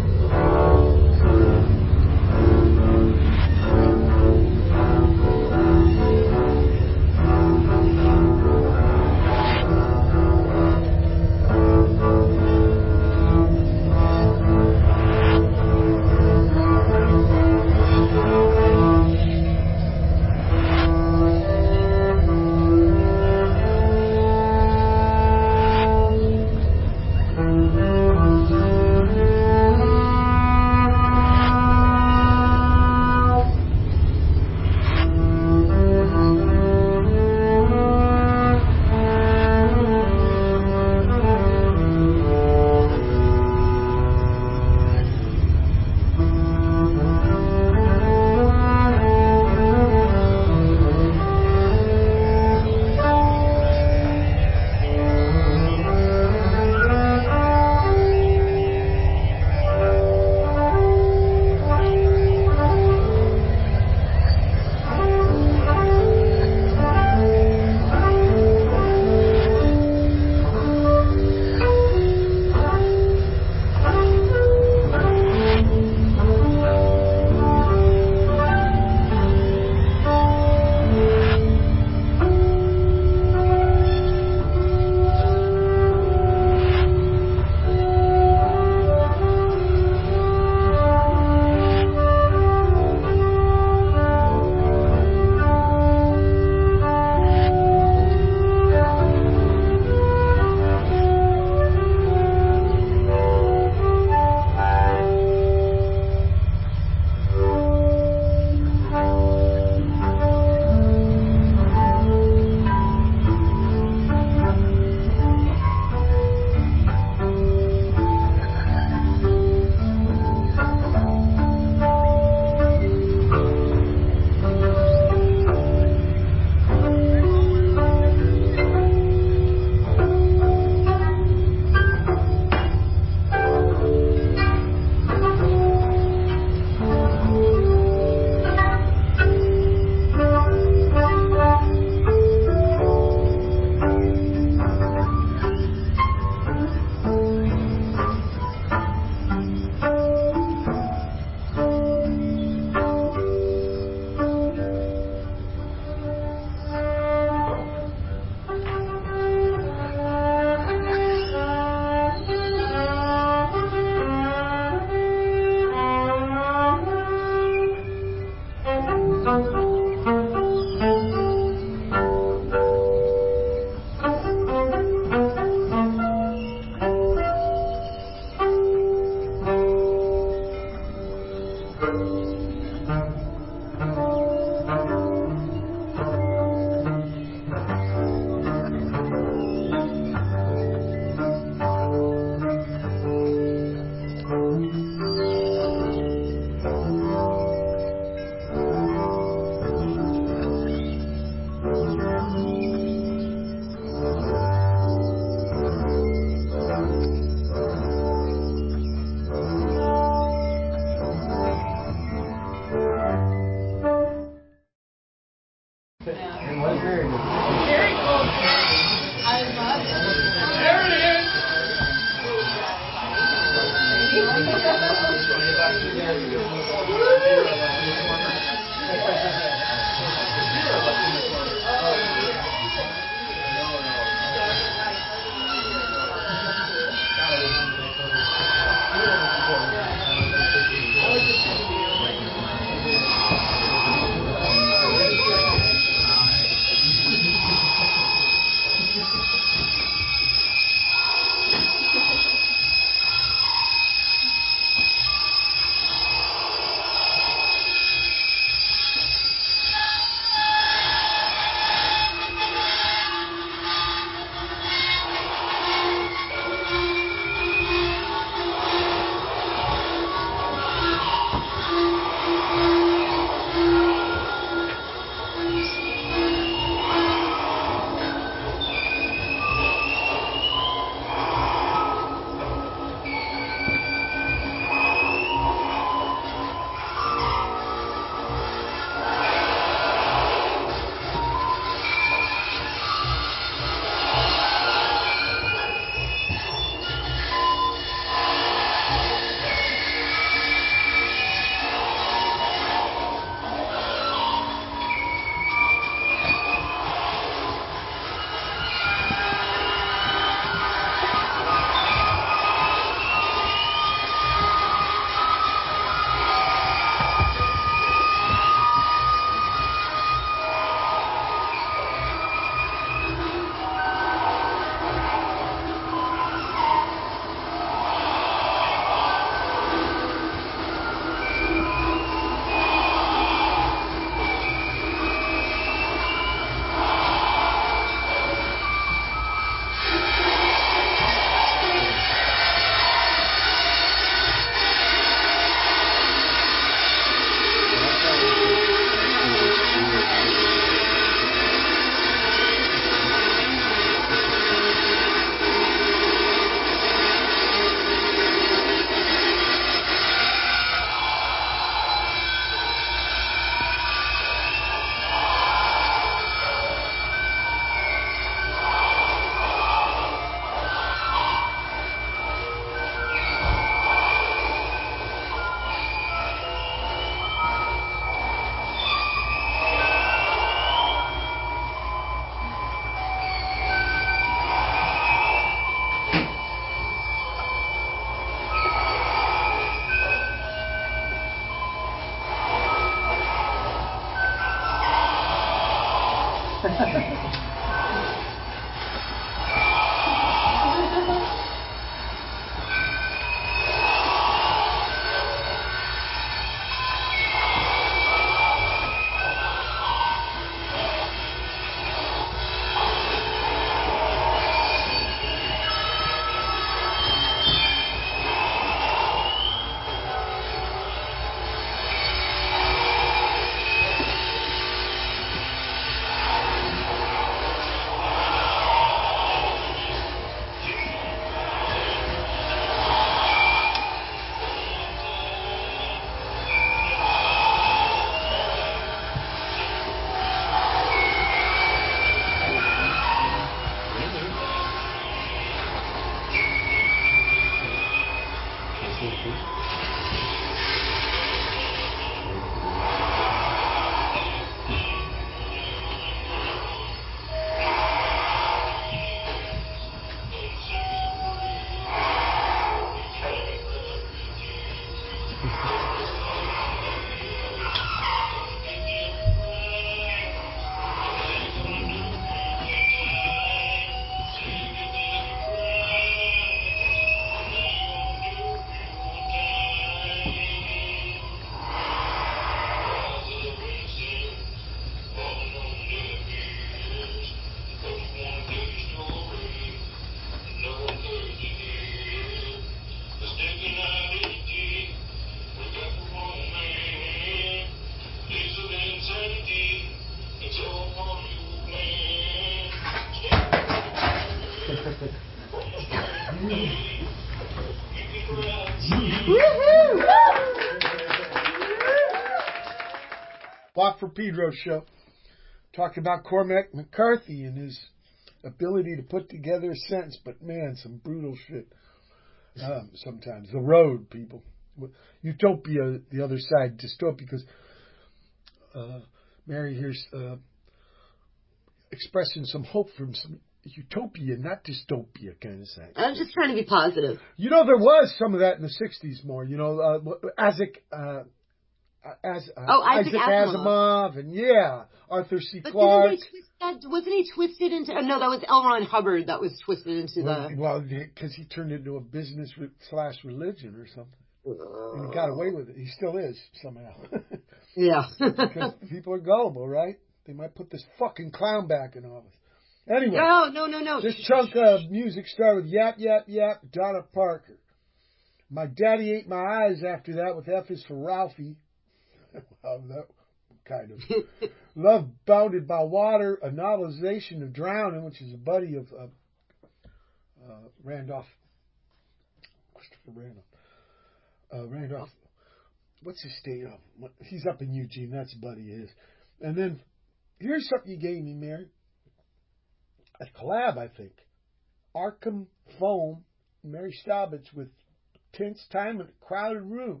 Block for Pedro show. Talking about Cormac McCarthy and his ability to put together a sentence, but man, some brutal shit. Um, sometimes. The road, people. Utopia, the other side, dystopia, because uh, Mary here's uh, expressing some hope from some utopia, not dystopia kind of thing. I'm just trying to be positive. You know, there was some of that in the sixties more. You know, uh, Isaac, uh, as, uh, oh, Isaac, Isaac Asimov. Asimov, and yeah, Arthur C. But Clarke. Didn't they twist that, wasn't he twisted into? Uh, no, that was L. Ron Hubbard that was twisted into well, the. Well, because he turned into a business re- slash religion or something. And he got away with it. He still is, somehow. Yeah. Because people are gullible, right? They might put this fucking clown back in office. Anyway. No, no, no, no. This chunk of music started with Yap, Yap, Yap, Donna Parker. My daddy ate my eyes after that with F is for Ralphie. Well, that kind of. Love Bounded by Water, a novelization of Drowning, which is a buddy of uh, uh, Randolph. Christopher Randolph. Uh, Randolph, what's his state of? He's up in Eugene. That's a buddy of his. And then, here's something you gave me, Mary. A collab, I think. Arkham Foam, Mary Staubitz with Tense Time in a Crowded Room.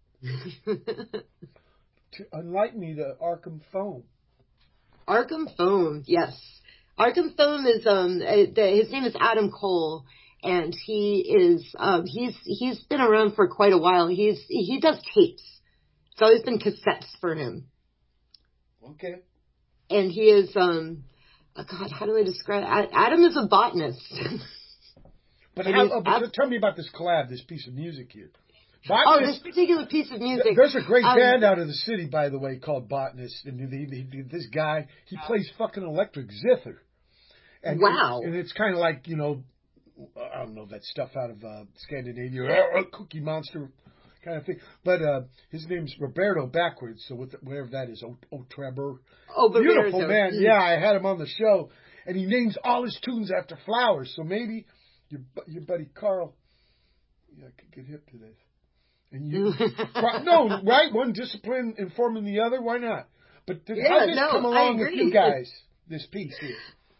To enlighten me to Arkham Foam. Arkham Foam, yes. Arkham Foam is, um, uh, the, his name is Adam Cole. And he is, um, he's, he's been around for quite a while. He's, he does tapes. It's always been cassettes for him. Okay. And he is, um, oh God, how do I describe it? Adam is a botanist. But, how, oh, but tell me about this collab, this piece of music here. Botanist, oh, this particular piece of music. There's a great um, band out of the city, by the way, called Botanist. And he, he, this guy, he plays fucking electric zither. And, wow. And, and it's kind of like, you know, I don't know, that stuff out of uh, Scandinavia, Cookie Monster kind of thing. But uh, his name's Roberto backwards, so whatever that is, O, o Trebor. Oh, beautiful Roberto. man. Yeah, I had him on the show, and he names all his tunes after flowers. So maybe your your buddy Carl, yeah, could get hip to this. And you, no, right? One discipline informing the other. Why not? But yeah, how did this no, come along with you guys? This piece here.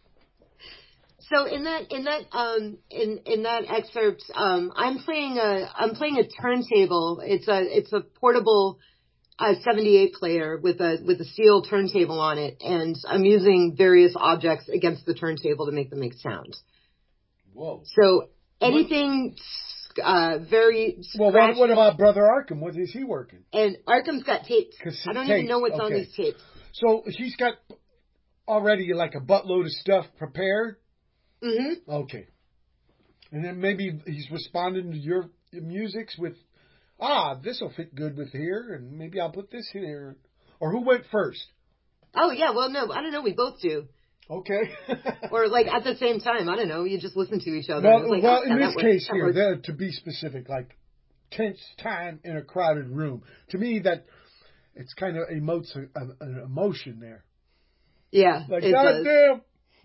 So in that in that um in in that excerpt, um I'm playing a I'm playing a turntable. It's a it's a portable uh, seventy-eight player with a with a steel turntable on it, and I'm using various objects against the turntable to make them make sound. Whoa! So anything uh very well. What, what about Brother Arkham? What is he working? And Arkham's got tapes. Cassette I don't tapes. even know what's Okay. on these tapes. So he's got already like a buttload of stuff prepared. Mm-hmm. Okay. And then maybe he's responding to your musics with, ah, this will fit good with here, and maybe I'll put this here. Or who went first? Oh, yeah, well, no, I don't know, we both do. Okay. Or, like, at the same time, I don't know, you just listen to each other. Well, like, well oh, in yeah, this that case works, here, there, to be specific, like, tense time in a crowded room. To me, that, it's kind of emotes a, a, an emotion there. Yeah, like, it God does. damn.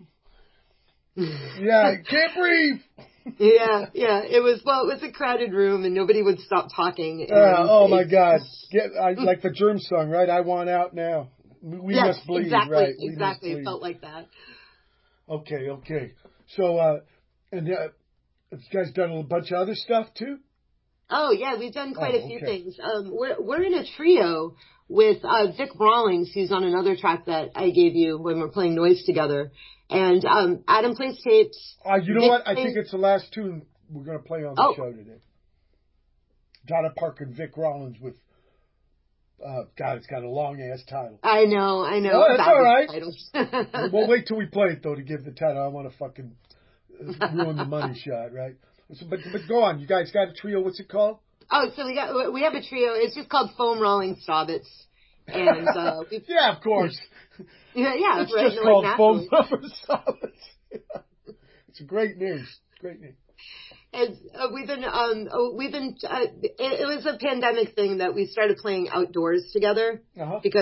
Yeah, can't breathe. yeah, yeah. It was well. It was a crowded room, and nobody would stop talking. And Uh, oh it, my God! Get I, like the Germ song, right? I want out now. We yes, must bleed, exactly, right? We exactly. must It bleed. felt like that. Okay, okay. So, uh, and uh, have you guys done a bunch of other stuff too? Oh yeah, we've done quite Oh, a few okay. things. Um, we're we're in a trio with uh, Vic Rawlings, who's on another track that I gave you when we're playing Noise together. And um, Adam plays tapes. Uh, you know Vic what? I plays... think it's the last tune we're going to play on the oh. show today. Donna Parker and Vic Rollins with, uh, God, it's got a long-ass title. I know, I know. Oh, that's all right. Titles. We'll wait till we play it, though, to give the title. I want to fucking ruin the money shot, right? So, but, but go on. You guys got a trio. What's it called? Oh, so we got we have a trio. It's just called Foam Rolling Staubitz. And, uh, we've, yeah, of course. Yeah, yeah, it's right. just no, called like Foam Rolling Staubitz. It's a great name. Great name. And uh, we've been, um, oh, we've been. Uh, it, it was a pandemic thing that we started playing outdoors together uh-huh. because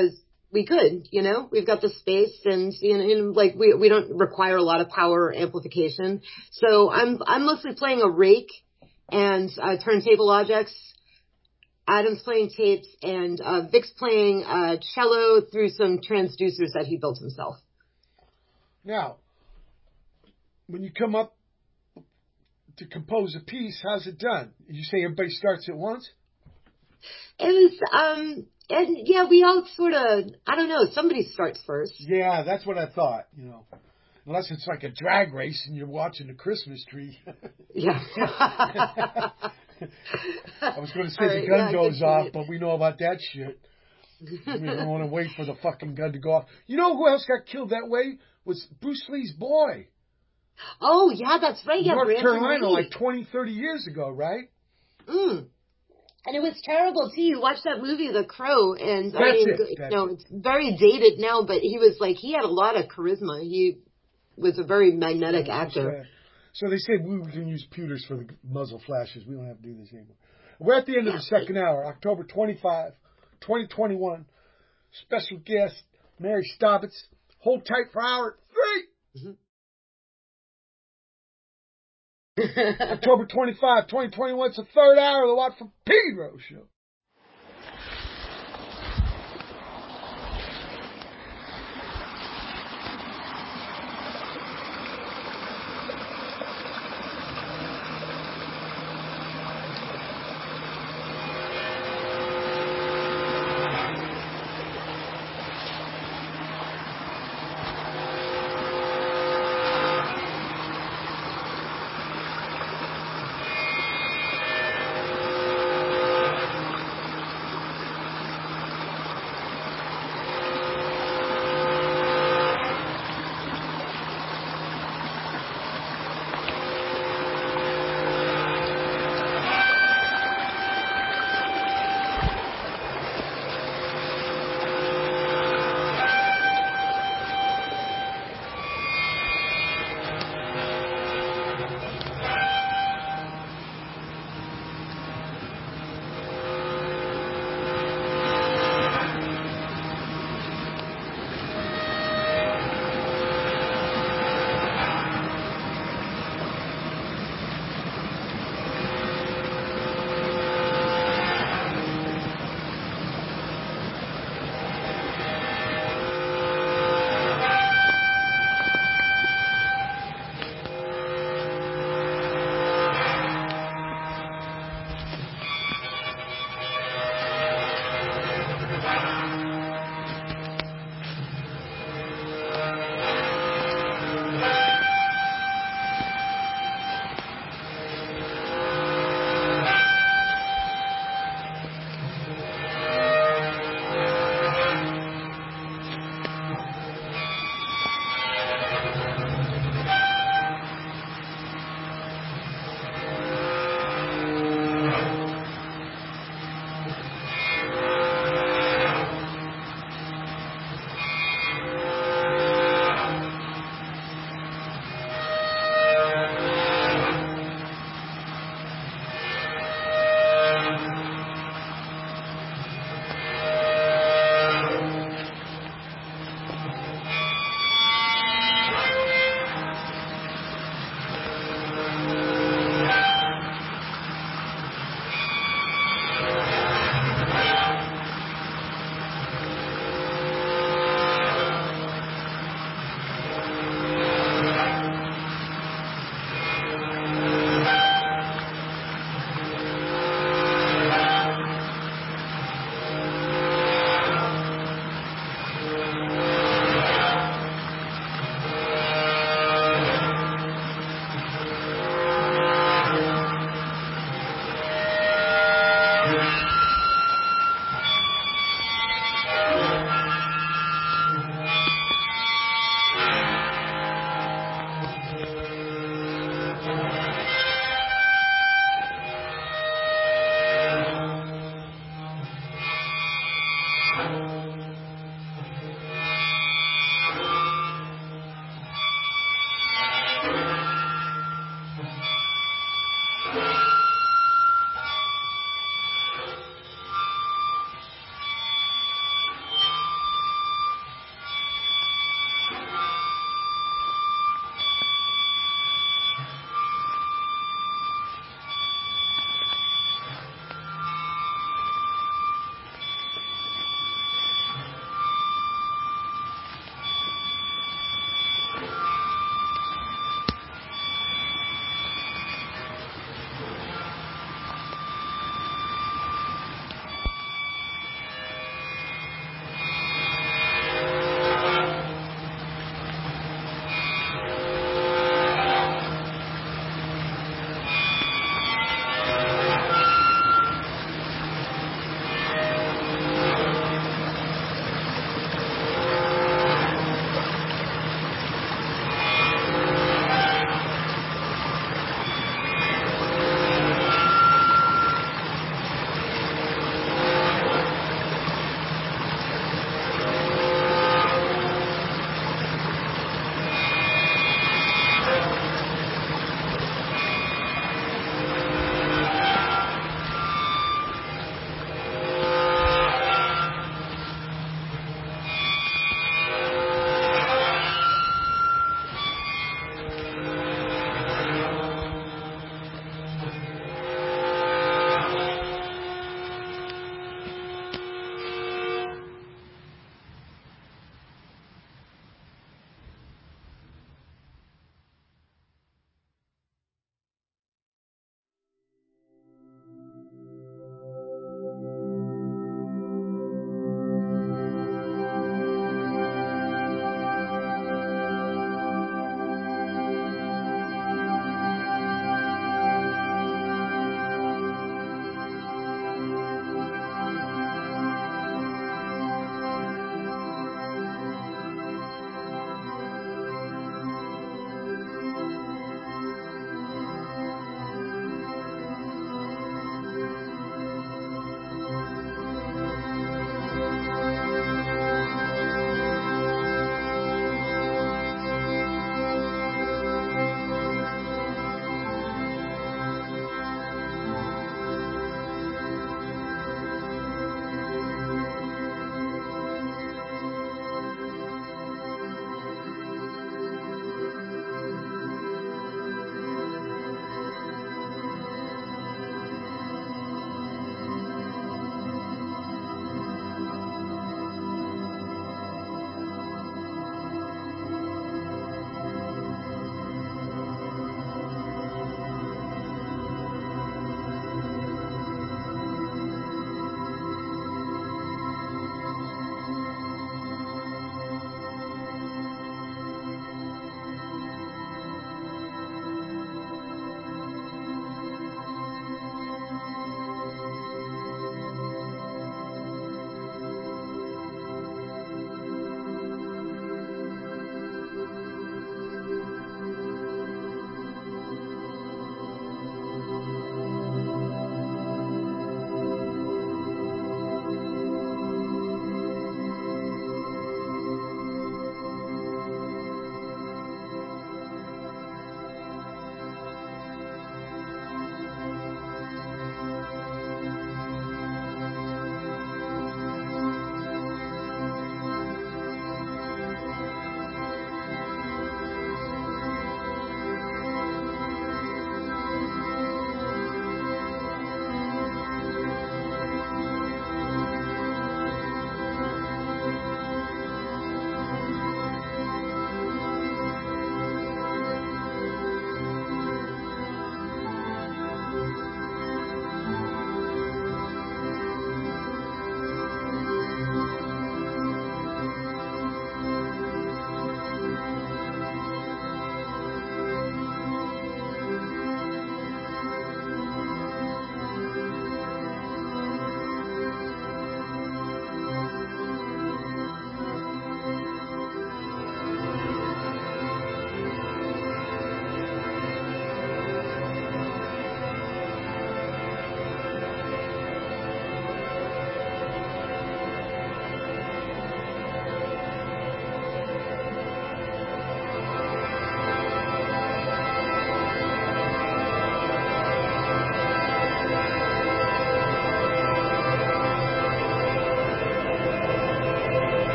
we could, you know, we've got the space and, you know, and like we, we don't require a lot of power amplification. So I'm, I'm mostly playing a rake and, uh, turntable objects. Adam's playing tapes and, uh, Vic's playing, uh, cello through some transducers that he built himself. Now, when you come up to compose a piece, how's it done? You say everybody starts at once? It was, um, and yeah, we all sort of, I don't know, somebody starts first. Yeah, that's what I thought, you know. Unless it's like a drag race and you're watching the Christmas tree. Yeah. I was going to say Right, the gun yeah, goes off, point. but we know about that shit. We don't want to wait for the fucking gun to go off. You know who else got killed that way? Was Bruce Lee's boy. Oh, yeah, that's right. Yeah, North Brandon Carolina, Lee. like twenty, thirty years ago, right? Mm. And it was terrible too. You watch that movie, The Crow, and That's I mean, it. you That's know, it. it's very dated now, but he was like, he had a lot of charisma. He was a very magnetic Yeah, that's actor. sad. So they say we can use pewters for the muzzle flashes. We don't have to do this anymore. We're at the end of the second hour, October twenty-fifth, twenty twenty-one. Special guest, Mary Stobbits. Hold tight for hour three. Mm-hmm. October twenty-fifth, twenty twenty-one. It's the third hour of the Watt from Pedro show.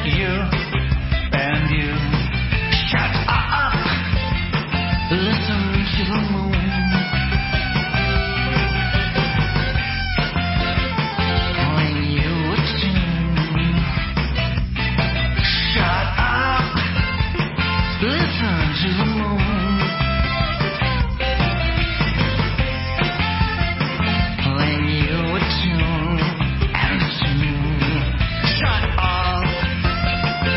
you and you. Shut up. Listen to the moon. Playing you a tune. Shut up. Listen to the moon. Playing you a tune and a tune. Shut up.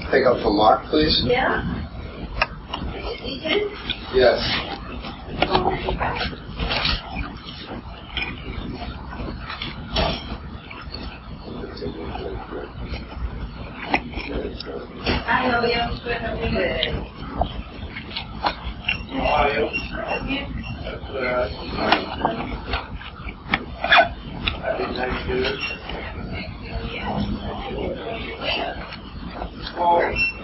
Pick up from Mark, please. Yeah. Ethan? Yes. Hi, how are you? Good, how are you? Good. How are you? You? That's good. Happy Thanksgiving. Oh.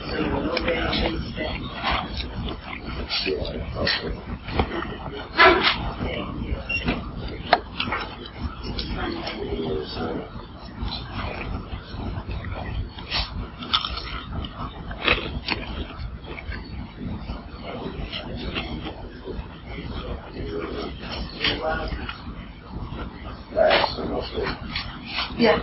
Yeah.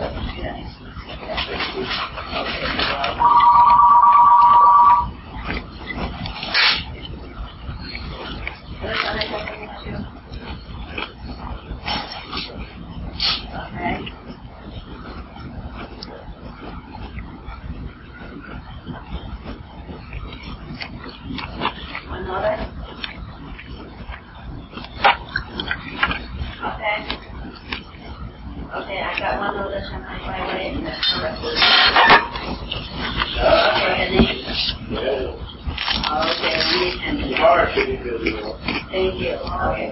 Okay, I got one of the champagne by way and that's the rest of it. Okay, and then, okay, and then, thank you. Okay.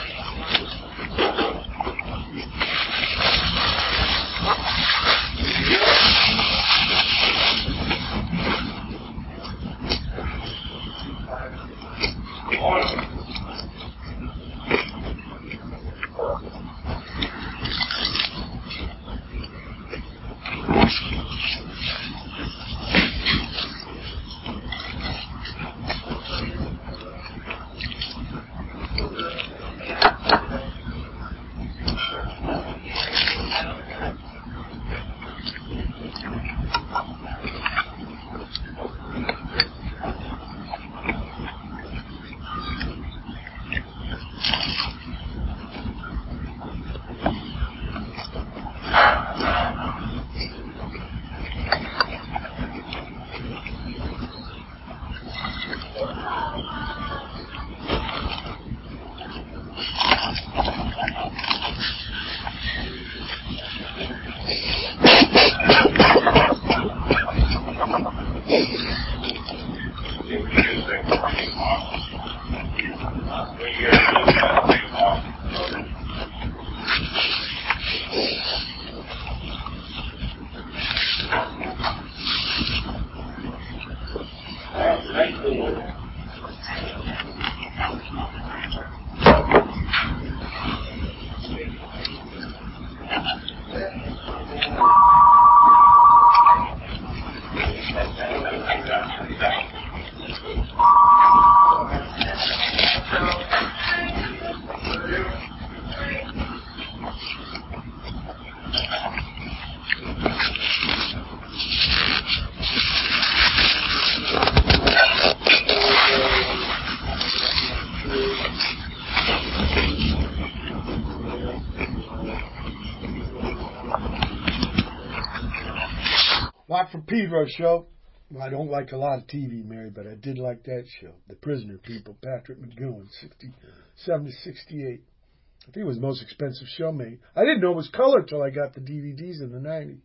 Watt from Pedro show. Well, I don't like a lot of T V, Mary, but I did like that show. The Prisoner People, Patrick McGowan, sixty-seven to sixty-eight. I think it was the most expensive show made. I didn't know it was color till I got the D V Ds in the nineties.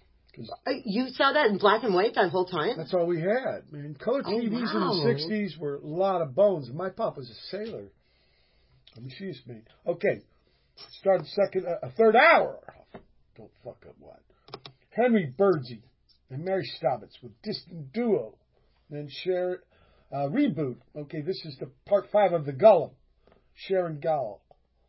You saw that in black and white that whole time? That's all we had. Man, color T Vs oh, wow. in the sixties were a lot of bones. And my pop was a sailor. I mean, she used to be. Okay, start the second, uh, a third hour. Don't fuck up what. Henry Birdsey and Mary Staubitz with Distant Duo. Then share uh, reboot. Okay, this is the part five of the Gollum. Sharon Gall.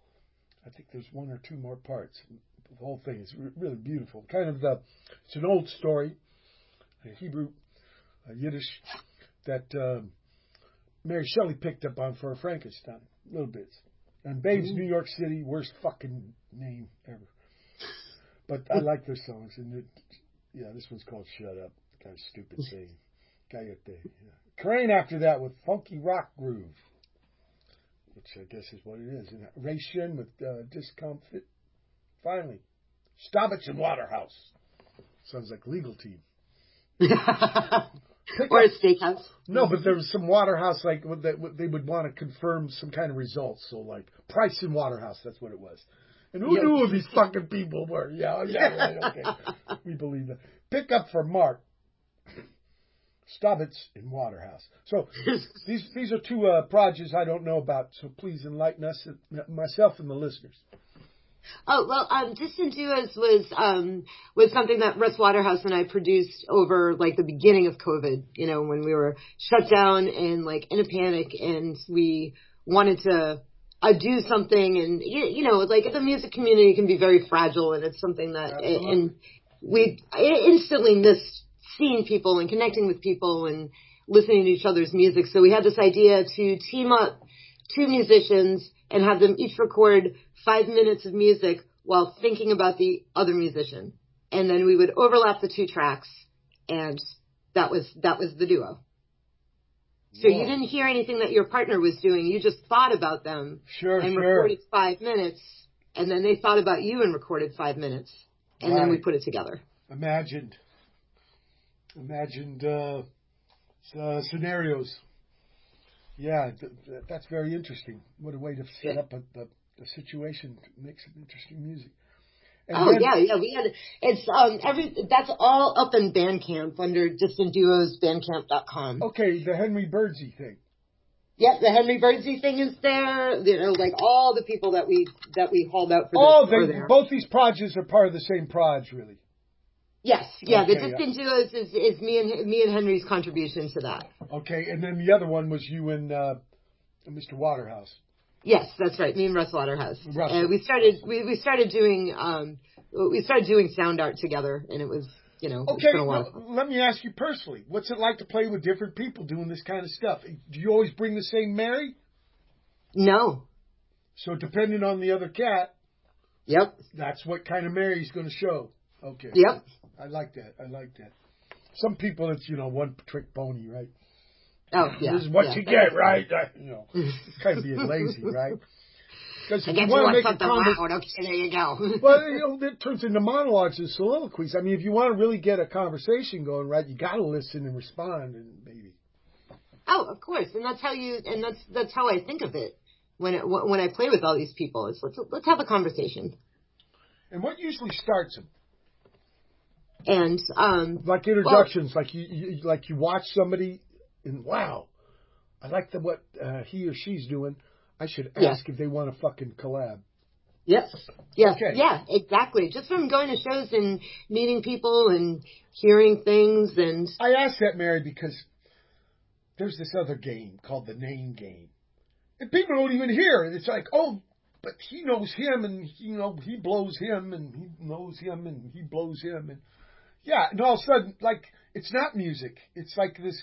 I think there's one or two more parts. The whole thing is re- really beautiful. Kind of the, it's an old story, a Hebrew, a Yiddish, that uh, Mary Shelley picked up on for Frankenstein. Little bits. And Babes, mm-hmm. New York City, worst fucking name ever. But I like their songs. And it, yeah, this one's called Shut Up. Kind of stupid thing. Coyote. Yeah. Crane after that with Funky Rock Groove, which I guess is what it is. And Ray Shin with uh, Discomfit. Finally, Staubitz and Waterhouse. Sounds like Legal Team. Or a steakhouse. No, but there was some Waterhouse, like, that they would want to confirm some kind of results. So, like, Price and Waterhouse, that's what it was. And who Yep. knew who these fucking people were? Yeah, yeah, right, okay. We believe that. Pick up for Mark Stubbits in Waterhouse. So, these these are two uh, projects I don't know about, so please enlighten us, myself and the listeners. Oh, well, um, Distant Duos was, um, was something that Russ Waterhouse and I produced over, like, the beginning of COVID, you know, when we were shut down and, like, in a panic, and we wanted to uh, do something, and, you, you know, like, the music community can be very fragile, and it's something that, Absolutely. and we instantly missed seeing people and connecting with people and listening to each other's music, so we had this idea to team up two musicians and have them each record five minutes of music while thinking about the other musician. And then we would overlap the two tracks, and that was that was the duo. So Whoa. you didn't hear anything that your partner was doing. You just thought about them Sure, and sure. recorded five minutes, and then they thought about you and recorded five minutes, and then we Right. put it together. Imagined. Imagined uh, uh, scenarios. Yeah, th- th- that's very interesting. What a way to set up a, the, the situation to make some interesting music. And Oh then- yeah, yeah. We had it's um every that's all up in Bandcamp under Distant Duos bandcamp dot com. Okay, the Henry Birdsey thing. Yep, the Henry Birdsey thing is there. You know, like all the people that we that we hauled out for Oh, this are they, there. both these projects are part of the same proj, really. Yes, yeah. the Okay, Distant Duos is, is me and me and Henry's contribution to that. Okay, and then the other one was you and uh, Mister Waterhouse. Yes, that's right. Me and Russ Waterhouse. Russ. And we started we, we started doing um we started doing sound art together, and it was you know it's Okay, been a while. well, let me ask you personally, what's it like to play with different people doing this kind of stuff? Do you always bring the same Mary? No. So depending on the other cat, Yep. that's what kind of Mary he's going to show. Okay. Yep. I like that. I like that. Some people, it's, you know, one trick pony, right? Oh yeah. This is what yeah. you get, right? I, you know, it's kind of being lazy, right? Because I if guess you you want to want make a something conversation, loud. Okay, there you go. well, you know, that turns into monologues and soliloquies. I mean, if you want to really get a conversation going, right, you got to listen and respond, and maybe. Oh, of course, and that's how you, and that's that's how I think of it when it, when I play with all these people. It's let's let's have a conversation. And what usually starts them? And um, Like introductions, well, like you, you like you watch somebody, and wow, I like the what uh, he or she's doing. I should ask yeah. if they want to fucking collab. Yes. Yes. Okay. Yeah. Exactly. Just from going to shows and meeting people and hearing things, and I asked that, Mary, because there's this other game called the name game, and people don't even hear it. It's like, oh, but he knows him, and you know he blows him, and he knows him, and he blows him, and yeah, and all of a sudden, like, it's not music. It's like this.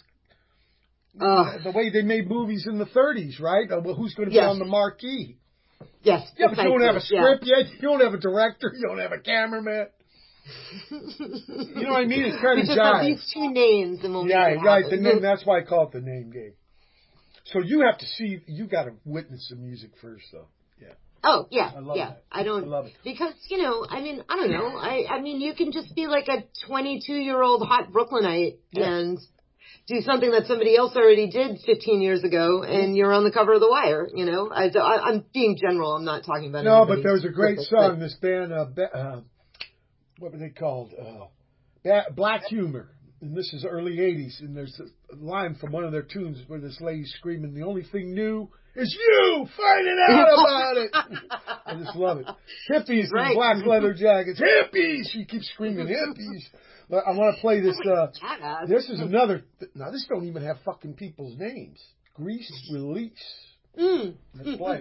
uh, The way they made movies in the thirties, right? Uh, well, who's going to be yes. on the marquee? yes. Yeah, but you don't have a script yeah. yet. You don't have a director. You don't have a cameraman. You know what I mean? It's kind We of just have jive. these two names, and we'll Yeah, make it right. happen. And then that's why I call it the name game. So you have to see. You got to witness the music first, though. Yeah. Oh yeah, I love yeah. that. I don't I love it. because you know. I mean, I don't know. I I mean, you can just be like a twenty-two-year-old hot Brooklynite Yeah. and do something that somebody else already did fifteen years ago, and you're on the cover of The Wire. You know, I, I I'm being general. I'm not talking about. No, but anybody there was a great specific, song. but- This band, uh, ba- uh, what were they called? Uh, ba- Black Humor. And this is early eighties. And there's a line from one of their tunes where this lady's screaming, "The only thing new is you finding out about it." I just love it. Hippies Right. in black leather jackets. Hippies! She keeps screaming, hippies. But I want to play this. Uh, Jackass. this is another. Now, this don't even have fucking people's names. Grease Release. Mm. Let's play.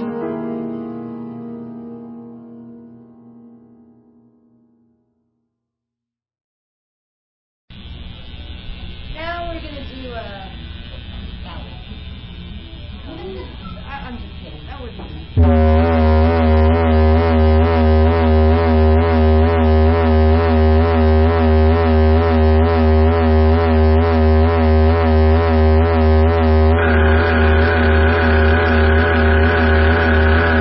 Now we're gonna do a ballad. I, I'm just kidding. That would be. Thank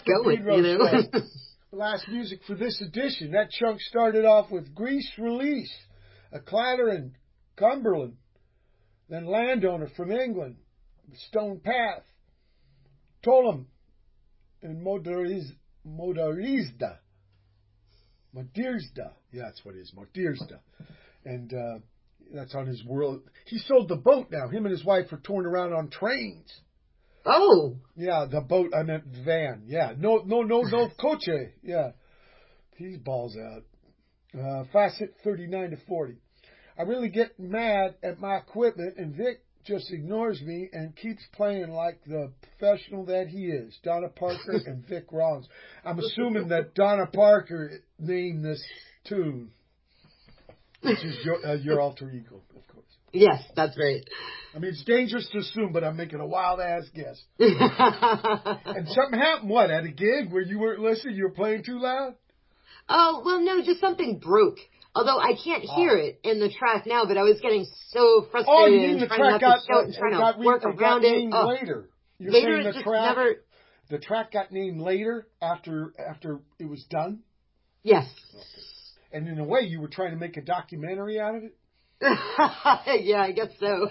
going, Pedro you know. Show. Last music for this edition. That chunk started off with Grease Release, a clatter in Cumberland, then Landowner from England, Stone Path, Tollum, and Moderiz, Moderizda. Moderizda. Yeah, that's what it is, Moderizda. And uh, that's on his world. He sold the boat now. Him and his wife are touring around on trains. Oh. Yeah, the boat, I meant van. Yeah, no, no, no, no, coche. Yeah, he's balls out. Uh, Facet thirty-nine to forty. I really get mad at my equipment, and Vic just ignores me and keeps playing like the professional that he is. Donna Parker and Vic Rollins. I'm assuming that Donna Parker named this tune, which is your, uh, your alter ego, of course. Yes, that's right. I mean, it's dangerous to assume, but I'm making a wild-ass guess. And something happened, what, at a gig where you weren't listening, you were playing too loud? Oh, well, no, just something broke. Although I can't hear oh. it in the track now, but I was getting so frustrated oh, you mean and the trying track not got, to shout and trying got to re- work got around it. named Oh. later. You're Later, saying it the just track, never... the track got named later after after it was done? Yes. Okay. And in a way, you were trying to make a documentary out of it? Yeah, I guess so.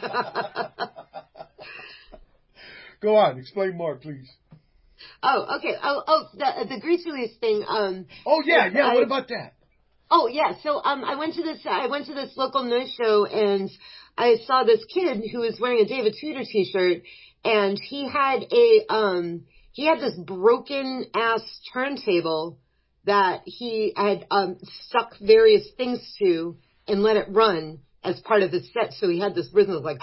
Go on, explain more, please. Oh, okay. Oh, oh, the the Grease Release thing. Um. Oh yeah, yeah. I, what about that? Oh yeah. So um, I went to this. I went to this local news show, and I saw this kid who was wearing a David Tudor T-shirt, and he had a um, he had this broken ass turntable that he had um stuck various things to and let it run as part of his set. So he had this rhythm of like,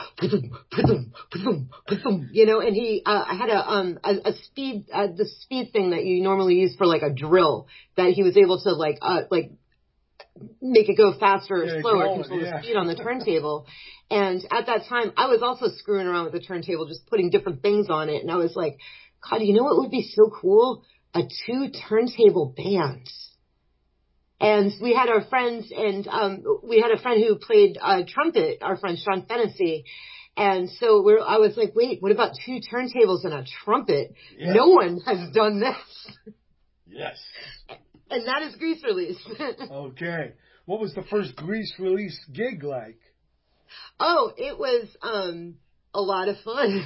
you know, and he uh, had a um a, a speed uh, the speed thing that you normally use for like a drill that he was able to like uh like make it go faster or yeah, slower, it, control yeah. the speed on the turntable. And at that time, I was also screwing around with the turntable, just putting different things on it. And I was like, God, you know what would be so cool? A two turntable band. And we had our friends, and um, we had a friend who played uh, trumpet, our friend Sean Fennessy. And so we're, I was like, wait, what about two turntables and a trumpet? Yeah. No one has done this. Yes. And that is Grease Release. Okay. What was the first Grease Release gig like? Oh, it was um, a lot of fun.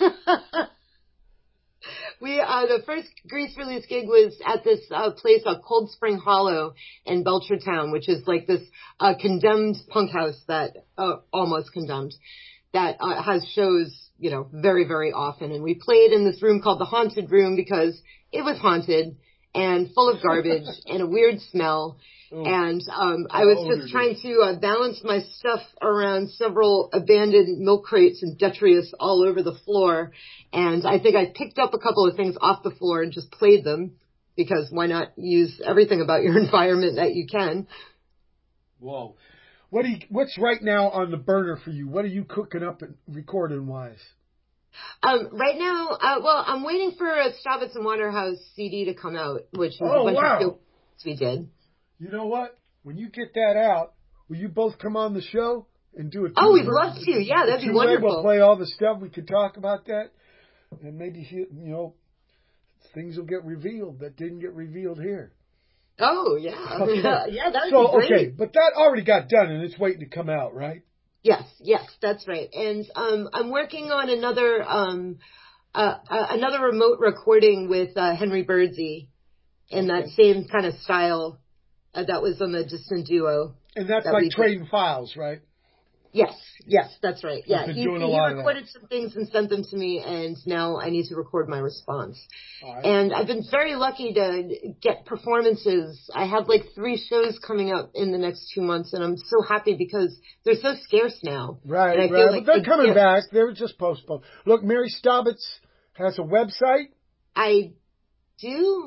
We uh, the first Grease Release gig was at this uh, place called Cold Spring Hollow in Belchertown, which is like this uh, condemned punk house that uh, almost condemned that uh, has shows, you know, very very often. And we played in this room called the Haunted Room because it was haunted and full of garbage and a weird smell. Ooh. And um, I was just trying to uh, balance my stuff around several abandoned milk crates and detritus all over the floor. And I think I picked up a couple of things off the floor and just played them because why not use everything about your environment that you can? Whoa. What do you, what's right now on the burner for you? What are you cooking up recording wise? Um, right now, uh, well, I'm waiting for a Staubitz and Waterhouse C D to come out, which is oh, a bunch wow. of dope we did. You know what? When you get that out, will you both come on the show and do it? Oh, we'd love to. Yeah, that'd be wonderful. We'll play all the stuff. We could talk about that, and maybe you know things will get revealed that didn't get revealed here. Oh yeah, okay. Yeah, that would so, be great. Okay, but that already got done, and it's waiting to come out, right? Yes, yes, that's right. And um, I'm working on another um, uh, uh, another remote recording with uh, Henry Birdsey in that same kind of style uh, that was on the Distant Duo. And that's that like trading files, right? Yes, yes, that's right. Yeah, he, he recorded that. some things and sent them to me, and now I need to record my response. Right. And I've been very lucky to get performances. I have like three shows coming up in the next two months, and I'm so happy because they're so scarce now. Right, right. Like but they're coming gift. back. They were just postponed. Look, Mary Staubitz has a website. I do.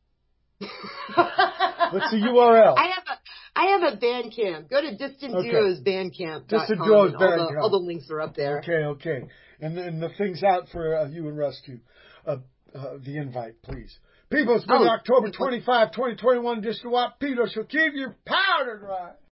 What's the U R L? I have a I have a Bandcamp. Go to Distant okay. Duos Bandcamp. Distant Duos Bandcamp. All the, all the links are up there. Okay, okay. And then the thing's out for uh, you and Russ too. Uh, uh, the invite, please. People, it's been oh, October twenty-fifth, twenty twenty-one. Just to watch Peter, so keep your powder dry.